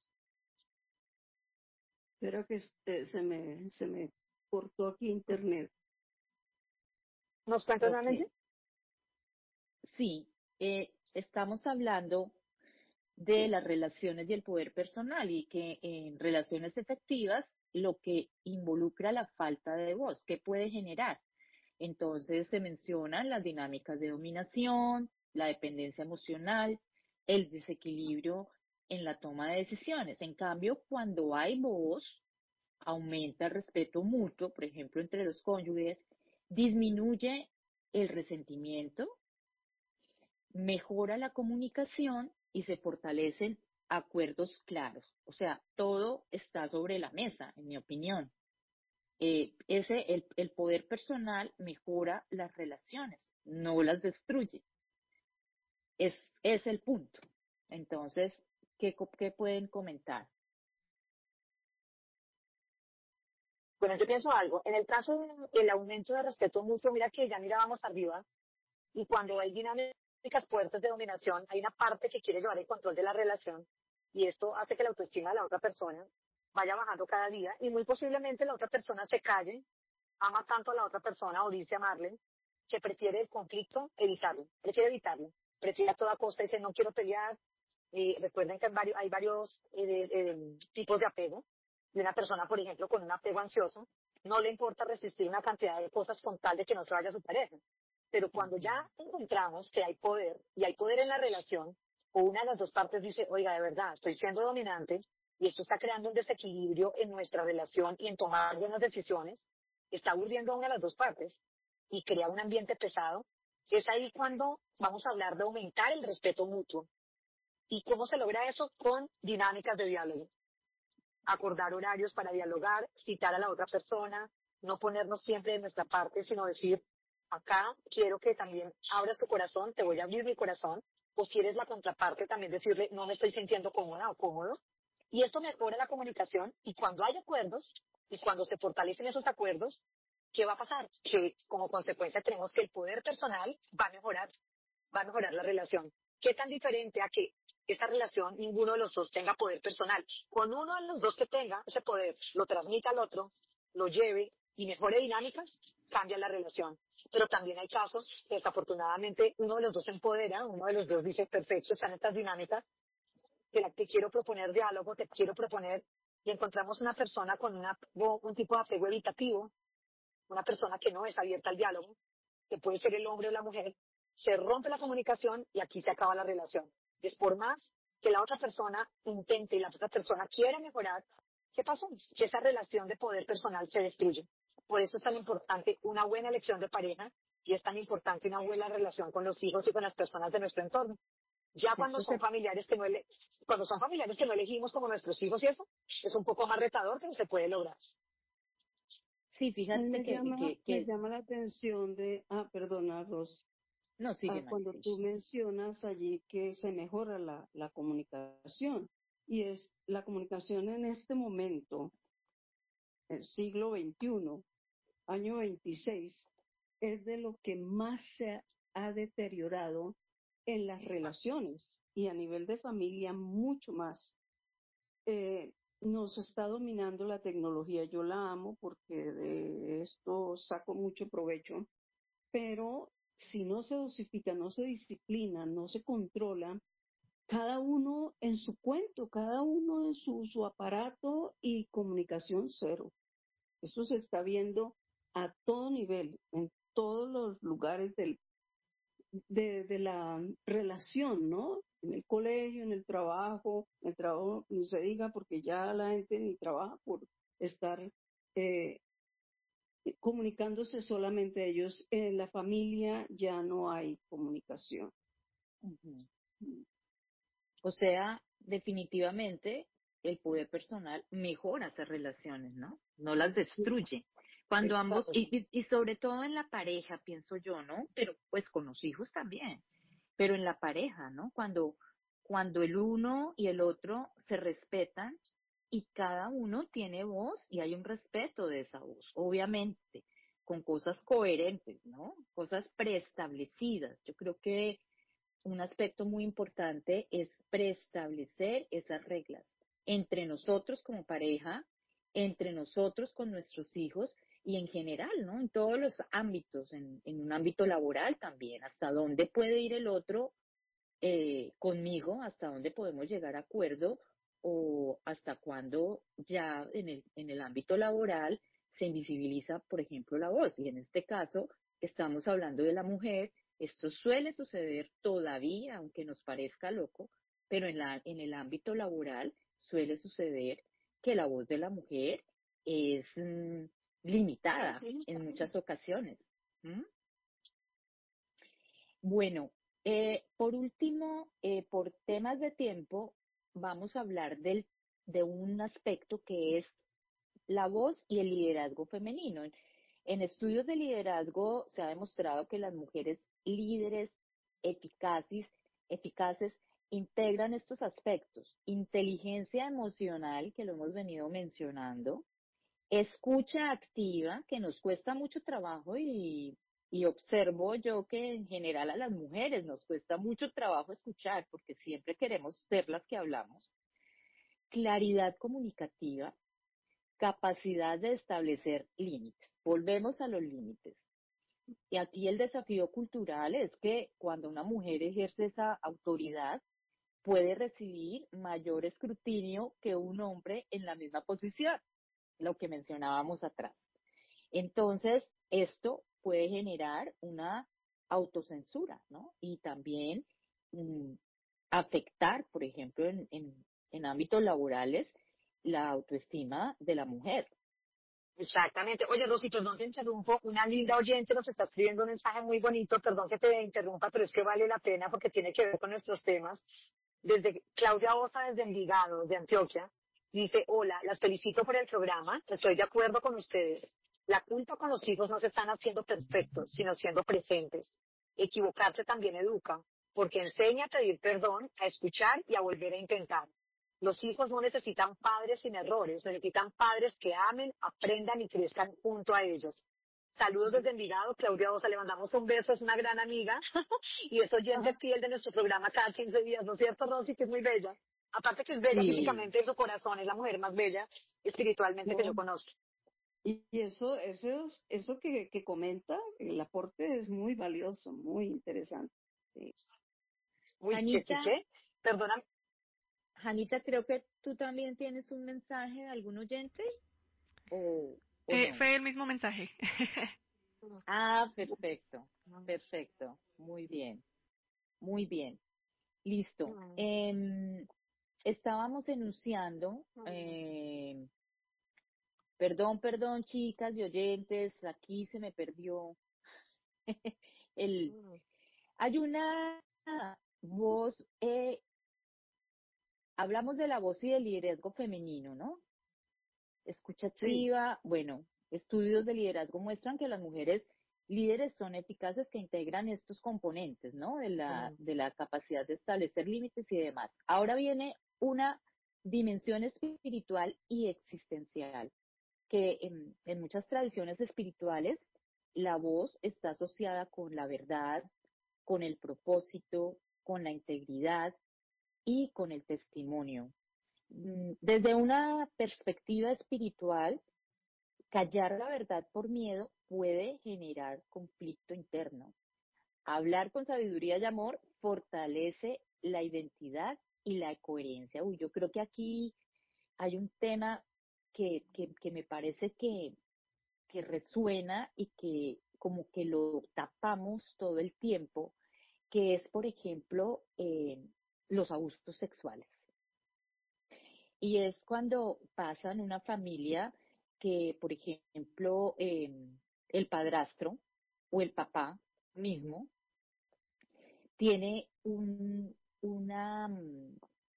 Espera que este, se me, se me cortó aquí internet. ¿nos cuentas Ok, nuevamente? sí, eh, estamos hablando de las relaciones y el poder personal y que en relaciones efectivas lo que involucra la falta de voz, ¿qué puede generar? Entonces se mencionan las dinámicas de dominación, la dependencia emocional, el desequilibrio en la toma de decisiones. En cambio, cuando hay voz, aumenta el respeto mutuo, por ejemplo, entre los cónyuges, disminuye el resentimiento, mejora la comunicación y se fortalecen acuerdos claros. O sea, todo está sobre la mesa, en mi opinión. Eh, ese, el, el poder personal mejora las relaciones, no las destruye. Es, es el punto. Entonces, ¿qué, qué pueden comentar? Bueno, yo pienso algo. En el caso del aumento de respeto mutuo, mira que ya mirábamos arriba y cuando hay dinámicas fuertes de dominación, hay una parte que quiere llevar el control de la relación y esto hace que la autoestima de la otra persona vaya bajando cada día y muy posiblemente la otra persona se calle, ama tanto a la otra persona o dice amarle, que prefiere el conflicto evitarlo, prefiere evitarlo, prefiere a toda costa, dice no quiero pelear. Y recuerden que hay varios, hay varios eh, eh, tipos de apego. De una persona, por ejemplo, con un apego ansioso, no le importa resistir una cantidad de cosas con tal de que no se vaya a su pareja. Pero cuando Entiendo. ya encontramos que hay poder, y hay poder en la relación, o una de las dos partes dice, oiga, de verdad, estoy siendo dominante, y esto está creando un desequilibrio en nuestra relación y en tomar buenas decisiones, está aburriendo a una de las dos partes, y crea un ambiente pesado, es ahí cuando vamos a hablar de aumentar el respeto mutuo. ¿Y cómo se logra eso? Con dinámicas de diálogo. acordar horarios para dialogar, citar a la otra persona, no ponernos siempre de nuestra parte, sino decir, acá quiero que también abras tu corazón, te voy a abrir mi corazón, o si eres la contraparte, también decirle, no me estoy sintiendo cómoda o cómodo. Y esto mejora la comunicación, y cuando hay acuerdos, y cuando se fortalecen esos acuerdos, ¿qué va a pasar? Que como consecuencia tenemos que el poder personal va a mejorar, va a mejorar la relación. ¿Qué tan diferente a que esta relación ninguno de los dos tenga poder personal? Con uno de los dos que tenga ese poder, lo transmita al otro, lo lleve y mejore dinámicas, cambia la relación. Pero también hay casos que desafortunadamente uno de los dos se empodera, uno de los dos dice, perfecto, están estas dinámicas, que la, te quiero proponer diálogo, te quiero proponer, y encontramos una persona con una, un tipo de apego evitativo, una persona que no es abierta al diálogo, que puede ser el hombre o la mujer, se rompe la comunicación y aquí se acaba la relación. Es por más que la otra persona intente y la otra persona quiera mejorar, ¿qué pasó? Que esa relación de poder personal se destruye. Por eso es tan importante una buena elección de pareja y es tan importante una buena relación con los hijos y con las personas de nuestro entorno. Ya cuando son familiares que no ele cuando son familiares que no elegimos como nuestros hijos y eso, es un poco más retador, pero se puede lograr. Sí, fíjate me que, llama, que, me que... llama la atención de, ah, perdona, Ros, No, sigue, ah, cuando María. tú mencionas allí que se mejora la, la comunicación. Y es la comunicación en este momento, el siglo veintiuno, año veintiséis, es de lo que más se ha deteriorado en las relaciones y a nivel de familia mucho más. Eh, nos está dominando la tecnología. Yo la amo porque de esto saco mucho provecho, pero si no se dosifica, no se disciplina, no se controla, cada uno en su cuento, cada uno en su, su aparato y comunicación cero. Eso se está viendo a todo nivel, en todos los lugares del, de, de la relación, ¿no? En el colegio, en el trabajo, en el trabajo ni se diga porque ya la gente ni trabaja por estar eh, comunicándose solamente ellos. En la familia ya no hay comunicación. Uh-huh. O sea, definitivamente el poder personal mejora esas relaciones, ¿no? No las destruye. Cuando ambos, y, y sobre todo en la pareja, pienso yo, ¿no? Pero pues con los hijos también, pero en la pareja, ¿no? Cuando, cuando el uno y el otro se respetan y cada uno tiene voz y hay un respeto de esa voz, obviamente, con cosas coherentes, ¿no? Cosas preestablecidas. Yo creo que un aspecto muy importante es preestablecer esas reglas entre nosotros como pareja, entre nosotros con nuestros hijos y en general, ¿no? En todos los ámbitos, en, en un ámbito laboral también, hasta dónde puede ir el otro eh, conmigo, hasta dónde podemos llegar a acuerdo o hasta cuándo ya en el, en el ámbito laboral se invisibiliza, por ejemplo, la voz. Y en este caso estamos hablando de la mujer. Esto suele suceder todavía, aunque nos parezca loco, pero en, la, en el ámbito laboral suele suceder que la voz de la mujer es mmm, limitada en muchas ocasiones. ¿Mm? Bueno, eh, por último, eh, por temas de tiempo, vamos a hablar del, de un aspecto que es la voz y el liderazgo femenino. En, en estudios de liderazgo se ha demostrado que las mujeres líderes eficaces, eficaces integran estos aspectos. Inteligencia emocional, que lo hemos venido mencionando, escucha activa, que nos cuesta mucho trabajo y, y observo yo que en general a las mujeres nos cuesta mucho trabajo escuchar porque siempre queremos ser las que hablamos. Claridad comunicativa, capacidad de establecer límites. Volvemos a los límites. Y aquí el desafío cultural es que cuando una mujer ejerce esa autoridad, puede recibir mayor escrutinio que un hombre en la misma posición, lo que mencionábamos atrás. Entonces, esto puede generar una autocensura, ¿no? Y también mmm, afectar, por ejemplo, en, en, en ámbitos laborales, la autoestima de la mujer. Exactamente. Oye, Rosy, perdón te interrumpo. Una linda oyente nos está escribiendo un mensaje muy bonito. Perdón que te interrumpa, pero es que vale la pena porque tiene que ver con nuestros temas. Desde Claudia Osa, desde Envigado, de Antioquia, Dice, hola, las felicito por el programa, estoy de acuerdo con ustedes. La culpa con los hijos no se están haciendo perfectos, sino siendo presentes. Equivocarse también educa, porque enseña a pedir perdón, a escuchar y a volver a intentar. Los hijos no necesitan padres sin errores, necesitan padres que amen, aprendan y crezcan junto a ellos. Saludos desde Envigado, Claudia Osa, le mandamos un beso, es una gran amiga y es oyente fiel de nuestro programa cada quince días, ¿no es cierto, Rosy? Que es muy bella. Aparte que es bella Sí. físicamente, en su corazón es la mujer más bella espiritualmente que yo No, conozco. y y eso, eso, eso que, que comenta, el aporte es muy valioso, muy interesante. Sí. Uy, ¿qué, qué, Anita, qué? Perdona. Anita, creo que tú también tienes un mensaje de algún oyente o, o Eh, no. fue el mismo mensaje. Ah, perfecto, perfecto. Muy bien, muy bien. Listo. Em, estábamos enunciando, eh, perdón, perdón, chicas y oyentes, aquí se me perdió el, hay una voz, eh, hablamos de la voz y del liderazgo femenino, ¿no? Escucha Sí, activa, bueno, estudios de liderazgo muestran que las mujeres líderes son eficaces que integran estos componentes, ¿no? De la, de la capacidad de establecer límites y demás. Ahora viene una dimensión espiritual y existencial, que en, en muchas tradiciones espirituales la voz está asociada con la verdad, con el propósito, con la integridad y con el testimonio. Mm, Desde una perspectiva espiritual, callar la verdad por miedo puede generar conflicto interno. Hablar con sabiduría y amor fortalece la identidad y la coherencia. Uy, yo creo que aquí hay un tema que, que, que me parece que, que resuena y que como que lo tapamos todo el tiempo, que es, por ejemplo, eh, los abusos sexuales. Y es cuando pasa en una familia que, por ejemplo, eh, el padrastro o el papá mismo tiene un, una, mm,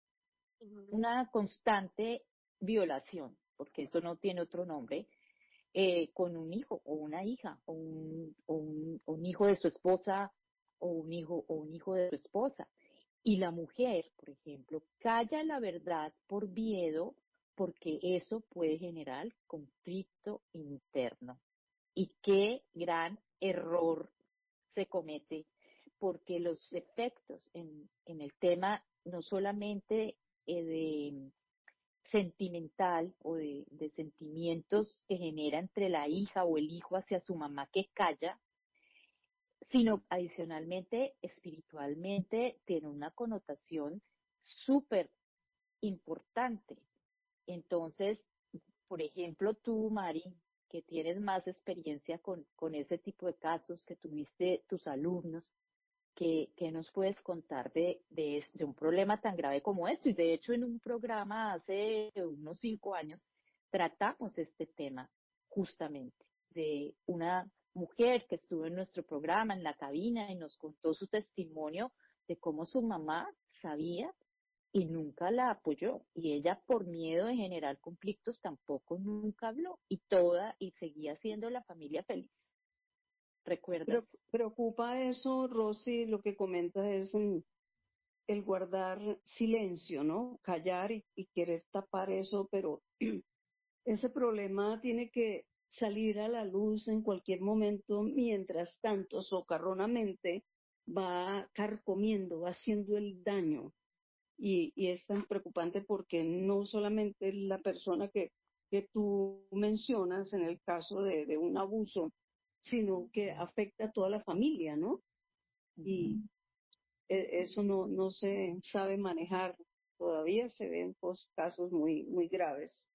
una constante violación, porque eso no tiene otro nombre, eh, con un hijo o una hija, o un, o un, o un hijo de su esposa, o un hijo, o un hijo de su esposa. Y la mujer, por ejemplo, calla la verdad por miedo, porque eso puede generar conflicto interno. Y qué gran error se comete, porque los efectos en, en el tema no solamente eh, de sentimental o de, de sentimientos que genera entre la hija o el hijo hacia su mamá que calla, sino adicionalmente, espiritualmente, tiene una connotación súper importante. Entonces, por ejemplo, tú, Mari, que tienes más experiencia con, con ese tipo de casos que tuviste tus alumnos, ¿qué, qué nos puedes contar de, de, es- de un problema tan grave como esto? Y de hecho, en un programa hace unos cinco años tratamos este tema justamente de una mujer que estuvo en nuestro programa, en la cabina, y nos contó su testimonio de cómo su mamá sabía y nunca la apoyó. Y ella, por miedo de generar conflictos, tampoco nunca habló. Y toda, y seguía siendo la familia feliz. ¿Recuerdas? Pre- preocupa eso, Rosy, lo que comenta es mm, el guardar silencio, ¿no? Callar y, y querer tapar eso, pero ese problema tiene que salir a la luz en cualquier momento, mientras tanto, socarronamente va carcomiendo, va haciendo el daño. Y, y es tan preocupante porque no solamente la persona que, que tú mencionas en el caso de, de un abuso, sino que afecta a toda la familia, ¿no? Y Ujú. e- eso no, no se sabe manejar. Todavía se ven pues, casos muy, muy graves.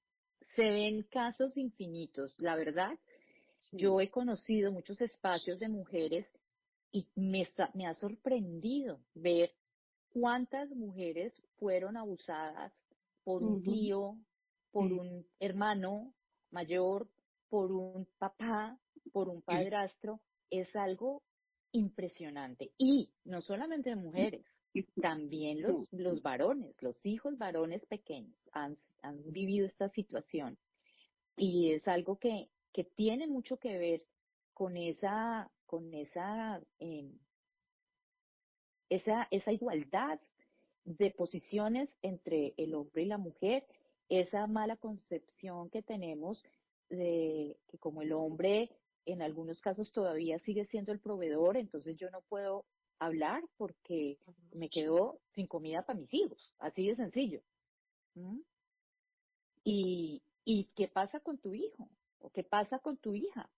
Se ven casos infinitos. La verdad, Sí. yo he conocido muchos espacios de mujeres y me, sa- me ha sorprendido ver cuántas mujeres fueron abusadas por un Ujú. tío, por Sí. un hermano mayor, por un papá, por un padrastro. Es algo impresionante. Y no solamente de mujeres. también los, los varones, los hijos varones pequeños han, han vivido esta situación. Y es algo que, que tiene mucho que ver con esa, con esa, eh, esa, esa igualdad de posiciones entre el hombre y la mujer, esa mala concepción que tenemos de que como el hombre en algunos casos todavía sigue siendo el proveedor, entonces yo no puedo hablar porque me quedo sin comida para mis hijos, así de sencillo. ¿Mm? Y, ¿Y qué pasa con tu hijo? ¿O qué pasa con tu hija?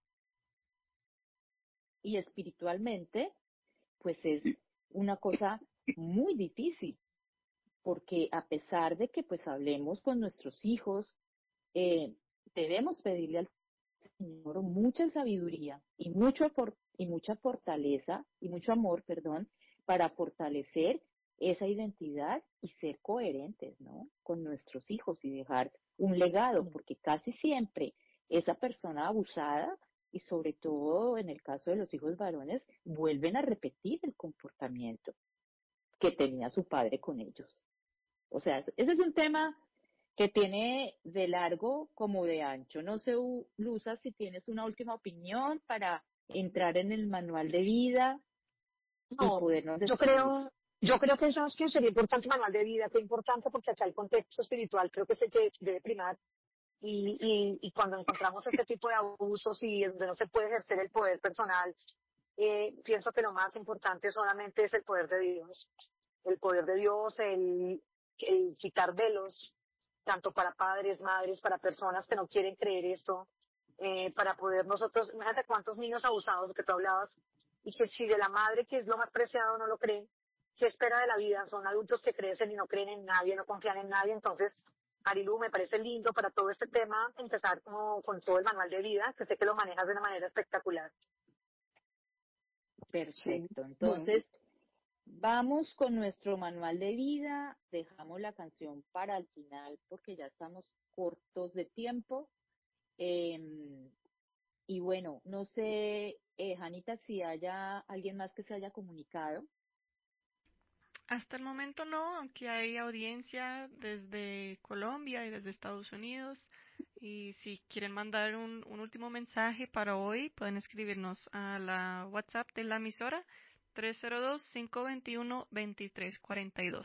Y espiritualmente, pues es una cosa muy difícil, porque a pesar de que pues hablemos con nuestros hijos, eh, debemos pedirle al Señor mucha sabiduría y mucho for- y mucha fortaleza y mucho amor, perdón, para fortalecer esa identidad y ser coherentes, ¿no? Con nuestros hijos y dejar un legado, porque casi siempre esa persona abusada y sobre todo en el caso de los hijos varones vuelven a repetir el comportamiento que tenía su padre con ellos. O sea, ese es un tema que tiene de largo como de ancho. No sé, Luza, si tienes una última opinión para entrar en el manual de vida y No, podernos yo despedir. creo, yo creo que eso es que sería importante manual de vida, que importante porque acá el contexto espiritual creo que es el que debe primar y, y, y cuando encontramos este tipo de abusos y donde no se puede ejercer el poder personal, eh, pienso que lo más importante solamente es el poder de Dios, el poder de Dios, el, el quitar velos, tanto para padres, madres, para personas que no quieren creer esto, eh, para poder nosotros, imagínate cuántos niños abusados de que tú hablabas, y que si de la madre, que es lo más preciado, no lo creen, ¿qué espera de la vida? Son adultos que crecen y no creen en nadie, no confían en nadie, entonces, Marilu, me parece lindo para todo este tema empezar como con todo el manual de vida, que sé que lo manejas de una manera espectacular. Sí. Perfecto. Bueno, Entonces, vamos con nuestro manual de vida. Dejamos la canción para el final porque ya estamos cortos de tiempo. Eh, y bueno, no sé, eh, Janita, si haya alguien más que se haya comunicado. Hasta el momento no, aquí hay audiencia desde Colombia y desde Estados Unidos. Y si quieren mandar un, un último mensaje para hoy, pueden escribirnos a la WhatsApp de la emisora tres cero dos, cinco dos uno, dos tres cuatro dos.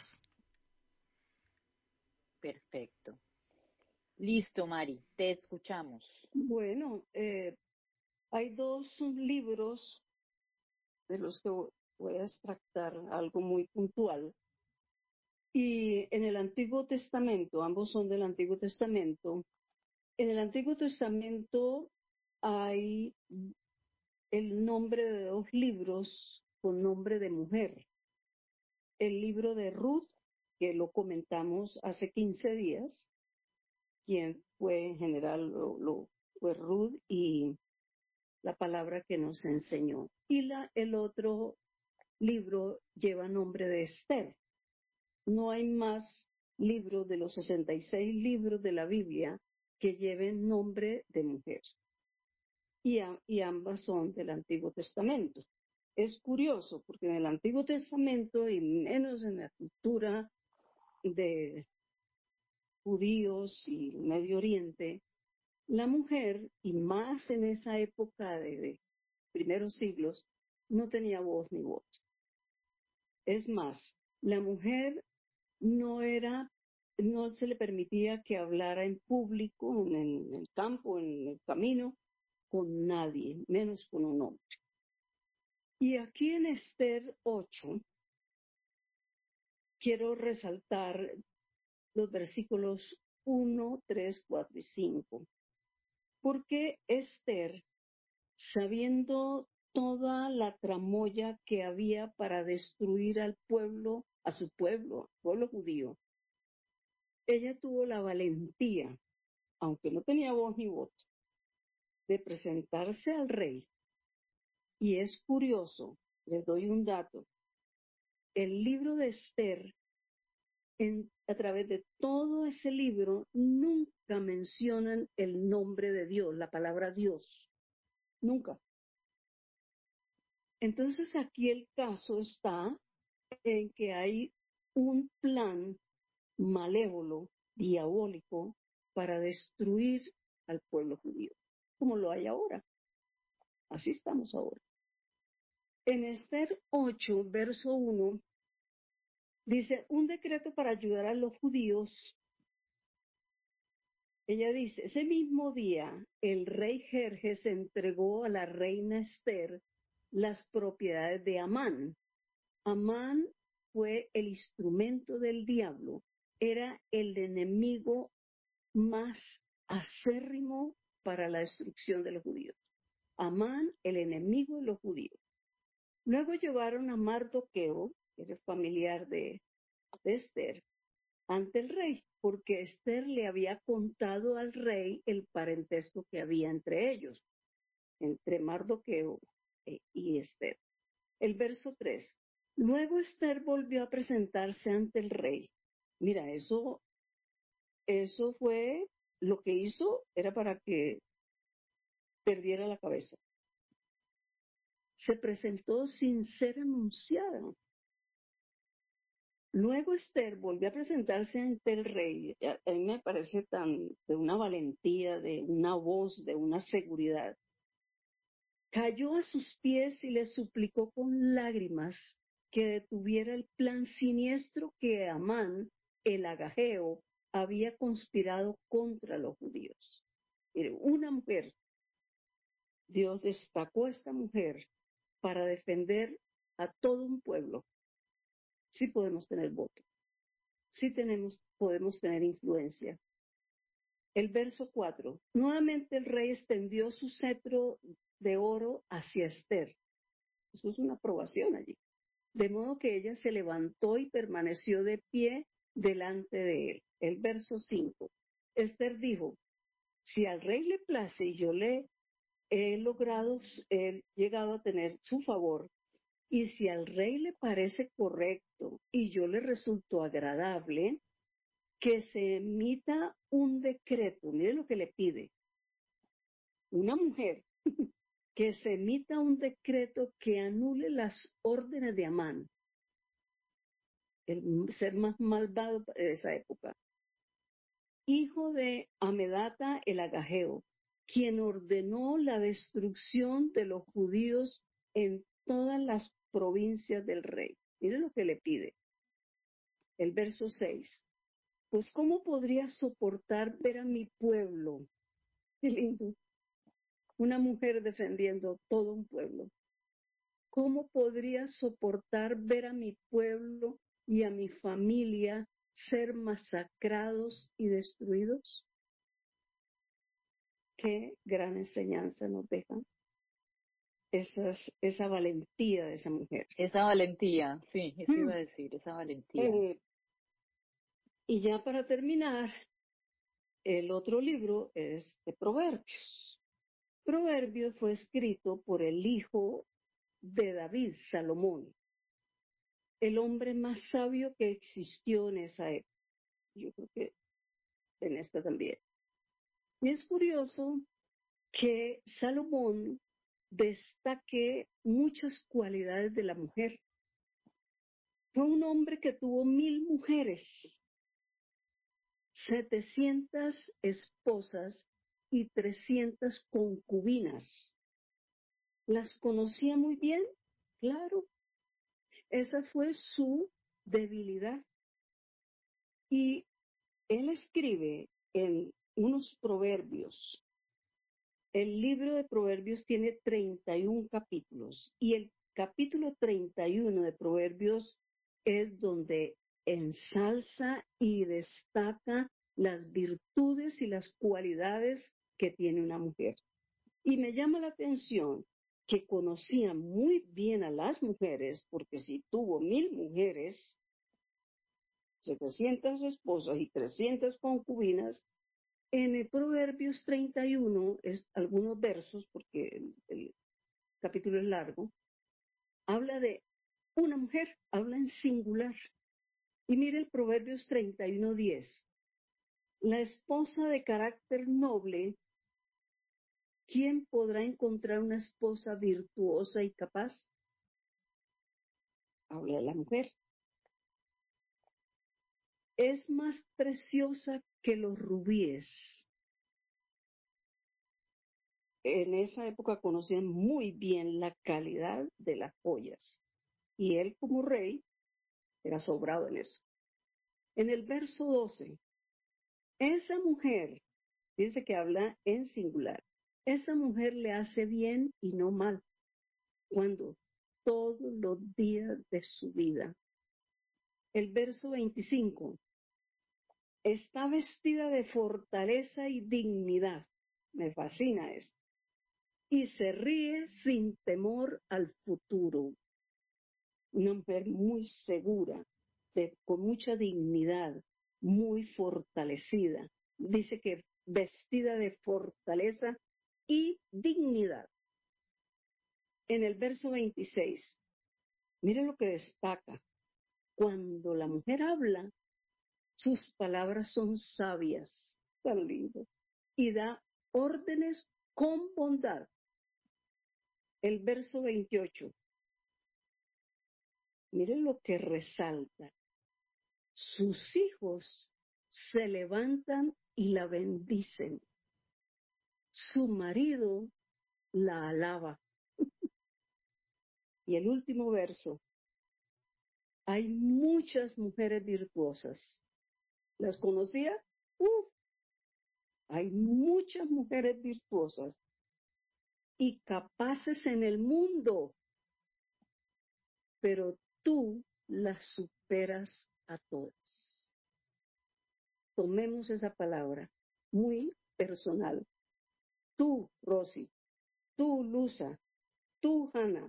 Perfecto. Listo, Mari, te escuchamos. bueno, eh, hay dos libros de los que voy a extractar algo muy puntual. Y en el Antiguo Testamento, ambos son del Antiguo Testamento, en el Antiguo Testamento hay el nombre de dos libros con nombre de mujer. El libro de Ruth, que lo comentamos hace quince días, quien fue en general lo, lo fue Ruth y la palabra que nos enseñó. Y la, el otro libro lleva nombre de Esther. No hay más libros de los sesenta y seis libros de la Biblia que lleven nombre de mujer. Y, a, y ambas son del Antiguo Testamento. Es curioso porque en el Antiguo Testamento y menos en la cultura de judíos y Medio Oriente, la mujer, y más en esa época de, de primeros siglos, no tenía voz ni voto. Es más, la mujer no era, no se le permitía que hablara en público, en, en el campo, en el camino, con nadie, menos con un hombre. Y aquí en Esther ocho, quiero resaltar los versículos uno, tres, cuatro y cinco, porque Esther, sabiendo toda la tramoya que había para destruir al pueblo, a su pueblo, al pueblo judío, ella tuvo la valentía, aunque no tenía voz ni voto, de presentarse al rey. Y es curioso, les doy un dato, el libro de Esther, en, a través de todo ese libro, nunca mencionan el nombre de Dios, la palabra Dios, nunca. Entonces aquí el caso está en que hay un plan malévolo, diabólico, para destruir al pueblo judío, como lo hay ahora. Así estamos ahora. En Esther ocho, verso uno, dice, un decreto para ayudar a los judíos. Ella dice, ese mismo día el rey Jerjes entregó a la reina Esther las propiedades de Amán. Amán fue el instrumento del diablo, era el enemigo más acérrimo para la destrucción de los judíos. Amán, el enemigo de los judíos. Luego llevaron a Mardoqueo, que era familiar de, de Esther, ante el rey, porque Esther le había contado al rey el parentesco que había entre ellos, entre Mardoqueo y Esther. El verso tres. Luego Esther volvió a presentarse ante el rey. Mira, eso, eso fue lo que hizo, era para que perdiera la cabeza. Se presentó sin ser anunciada. Luego Esther volvió a presentarse ante el rey. A mí me parece tan de una valentía, de una voz, de una seguridad. Cayó a sus pies y le suplicó con lágrimas que detuviera el plan siniestro que Amán, el agageo, había conspirado contra los judíos. Mire, una mujer, Dios destacó a esta mujer para defender a todo un pueblo. Sí podemos tener voto, sí tenemos, podemos tener influencia. El verso cuatro. Nuevamente el rey extendió su cetro de oro hacia Esther. Eso es una aprobación allí. De modo que ella se levantó y permaneció de pie delante de él. El verso cinco. Esther dijo, si al rey le place y yo le he logrado, he llegado a tener su favor, y si al rey le parece correcto y yo le resulto agradable, que se emita un decreto, mire lo que le pide, una mujer, que se emita un decreto que anule las órdenes de Amán, el ser más malvado de esa época, hijo de Amedata el Agageo, quien ordenó la destrucción de los judíos en todas las provincias del rey. Mire lo que le pide. El verso seis. Pues ¿cómo podría soportar ver a mi pueblo? Qué lindo. Una mujer defendiendo todo un pueblo. ¿Cómo podría soportar ver a mi pueblo y a mi familia ser masacrados y destruidos? Qué gran enseñanza nos deja esas, esa valentía de esa mujer. Esa valentía, sí, eso Hmm. iba a decir, esa valentía. Eh, y ya para terminar, el otro libro es de Proverbios. Proverbios fue escrito por el hijo de David, Salomón, el hombre más sabio que existió en esa época. Yo creo que en esta también. Y es curioso que Salomón destaque muchas cualidades de la mujer. Fue un hombre que tuvo mil mujeres, setecientas esposas y trescientas concubinas. ¿Las conocía muy bien? Claro. Esa fue su debilidad. Y él escribe en unos proverbios. El libro de Proverbios tiene treinta y un capítulos y el capítulo treinta y uno de Proverbios es donde ensalza y destaca las virtudes y las cualidades que tiene una mujer. Y me llama la atención que conocía muy bien a las mujeres, porque si tuvo mil mujeres, setecientas esposas y trescientas concubinas, en el Proverbios treinta y uno, es algunos versos, porque el, el capítulo es largo, habla de una mujer, habla en singular. Y mire el Proverbios treinta y uno, diez. La esposa de carácter noble, ¿quién podrá encontrar una esposa virtuosa y capaz? Habla de la mujer. es más preciosa que los rubíes. En esa época conocían muy bien la calidad de las joyas. Y él como rey era sobrado en eso. En el verso doce, esa mujer, dice que habla en singular, esa mujer le hace bien y no mal, cuando todos los días de su vida. El verso veinticinco, está vestida de fortaleza y dignidad. Me fascina esto. Y se ríe sin temor al futuro. Una mujer muy segura, de, con mucha dignidad, muy fortalecida. Dice que vestida de fortaleza y dignidad. En el verso veintiséis, mire lo que destaca. Cuando la mujer habla, sus palabras son sabias, tan lindo, y da órdenes con bondad. El verso veintiocho, miren lo que resalta. Sus hijos se levantan y la bendicen. Su marido la alaba. Y el último verso, hay muchas mujeres virtuosas. ¿Las conocía? Uf, hay muchas mujeres virtuosas y capaces en el mundo, pero tú las superas a todas. Tomemos esa palabra, muy personal. Tú, Rosy, tú, Luza, tú, Hanna,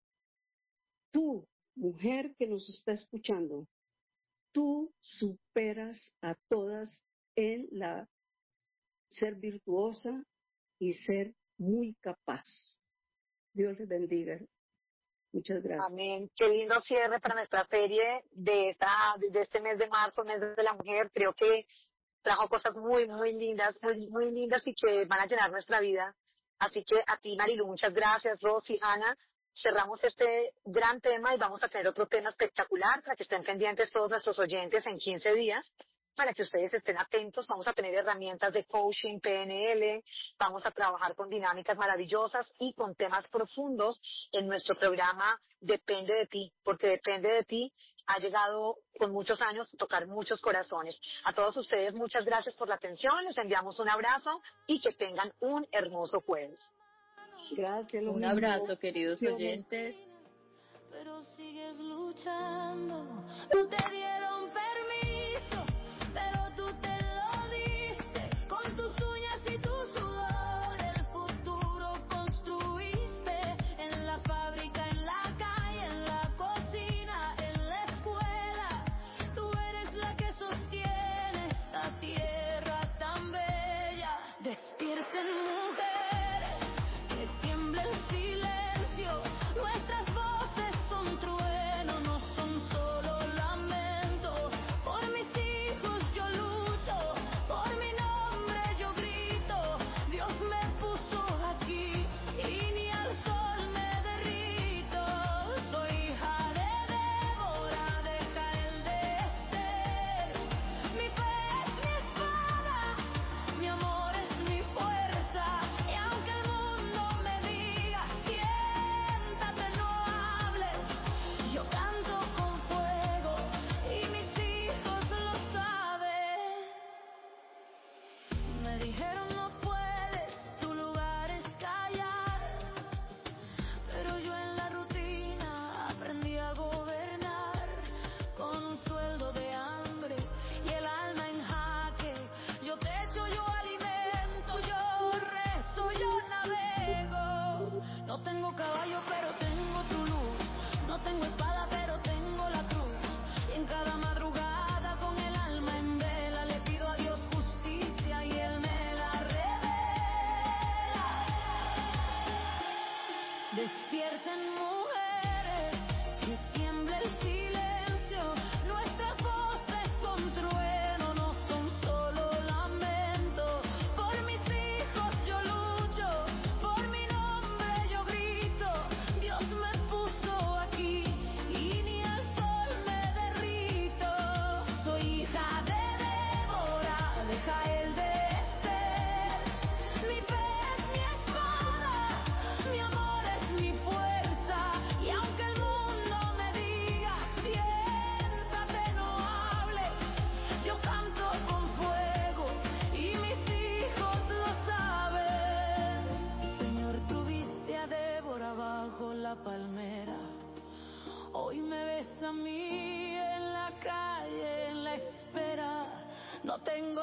tú, mujer que nos está escuchando, tú superas a todas en la ser virtuosa y ser muy capaz. Dios les bendiga. Muchas gracias. Amén. Qué lindo cierre para nuestra serie de, esta, de este mes de marzo, mes de la mujer. Creo que trajo cosas muy, muy lindas, muy, muy lindas y que van a llenar nuestra vida. Así que a ti, Marilu, muchas gracias, Rosy, Ana. Cerramos este gran tema y vamos a tener otro tema espectacular para que estén pendientes todos nuestros oyentes en quince días, para que ustedes estén atentos. Vamos a tener herramientas de coaching, P N L, vamos a trabajar con dinámicas maravillosas y con temas profundos en nuestro programa Depende de ti, porque depende de ti. Ha llegado con muchos años a tocar muchos corazones. A todos ustedes, muchas gracias por la atención, les enviamos un abrazo y que tengan un hermoso jueves. Gracias, lo Un mismo. abrazo, queridos oyentes. Pero sigues luchando, no te dieron permiso, pero tú te lo diste, con tus uñas y tu sudor, el futuro construiste, en la fábrica, en la calle, en la cocina, en la escuela, tú eres la que sostiene esta tierra tan bella. Despierten mujeres, que tiemble el silencio, nuestras voces son trueno, no son solo lamento. Por mis hijos yo lucho, por mi nombre yo grito. Dios me puso aquí y ni al sol me derrito. Soy hija de Débora, de Jael, de Esther. Mi fe es mi espada, mi amor es mi fuerza. Y aunque el mundo me diga siéntate, no hables, yo canto con fuego y mis hijos lo saben. Me dijeron no puedes, tu lugar es callar, pero yo en la rutina aprendí a gobernar, con un sueldo de hambre y el alma en jaque. Yo techo, yo alimento, yo rezo, yo navego. No tengo caballo, pero tengo tu luz. No tengo espada, pero tengo la cruz. Y en cada madrugada con el alma en vela le pido a Dios justicia y Él me la revela. Despierten mujeres, que tiemble el silencio, nuestras voces son trueno, no son solo lamento. Por mis hijos yo lucho, por mi nombre yo grito. Dios me puso aquí y ni al sol me derrito. Soy hija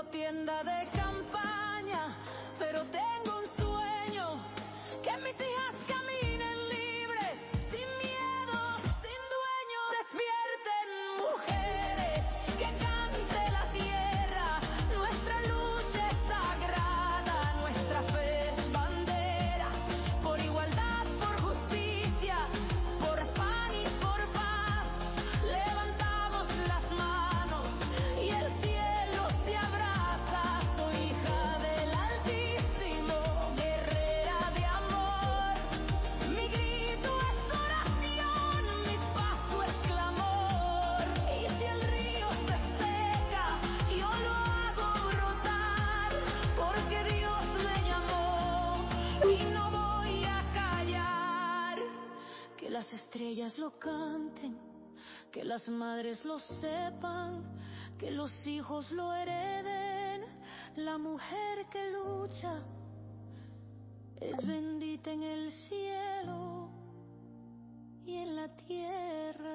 tengo tienda de campaña, pero tengo un sueño, que mis hijas caminen libres, sin miedo, sin dueño. Despierten mujeres, que cante la tierra, nuestra lucha es sagrada, nuestra fe es bandera, por igualdad, por justicia, por pan y por paz. Levantamos las manos y el cielo se abraza. Soy hija del Altísimo, guerrera de amor. Mi grito es oración, mi paso es clamor. Y si el río se seca, yo lo hago brotar, porque Dios me llamó y no voy a callar. Que las estrellas lo canten, que las madres lo sepan, que los hijos lo hereden. La mujer que lucha es bendita en el cielo y en la tierra.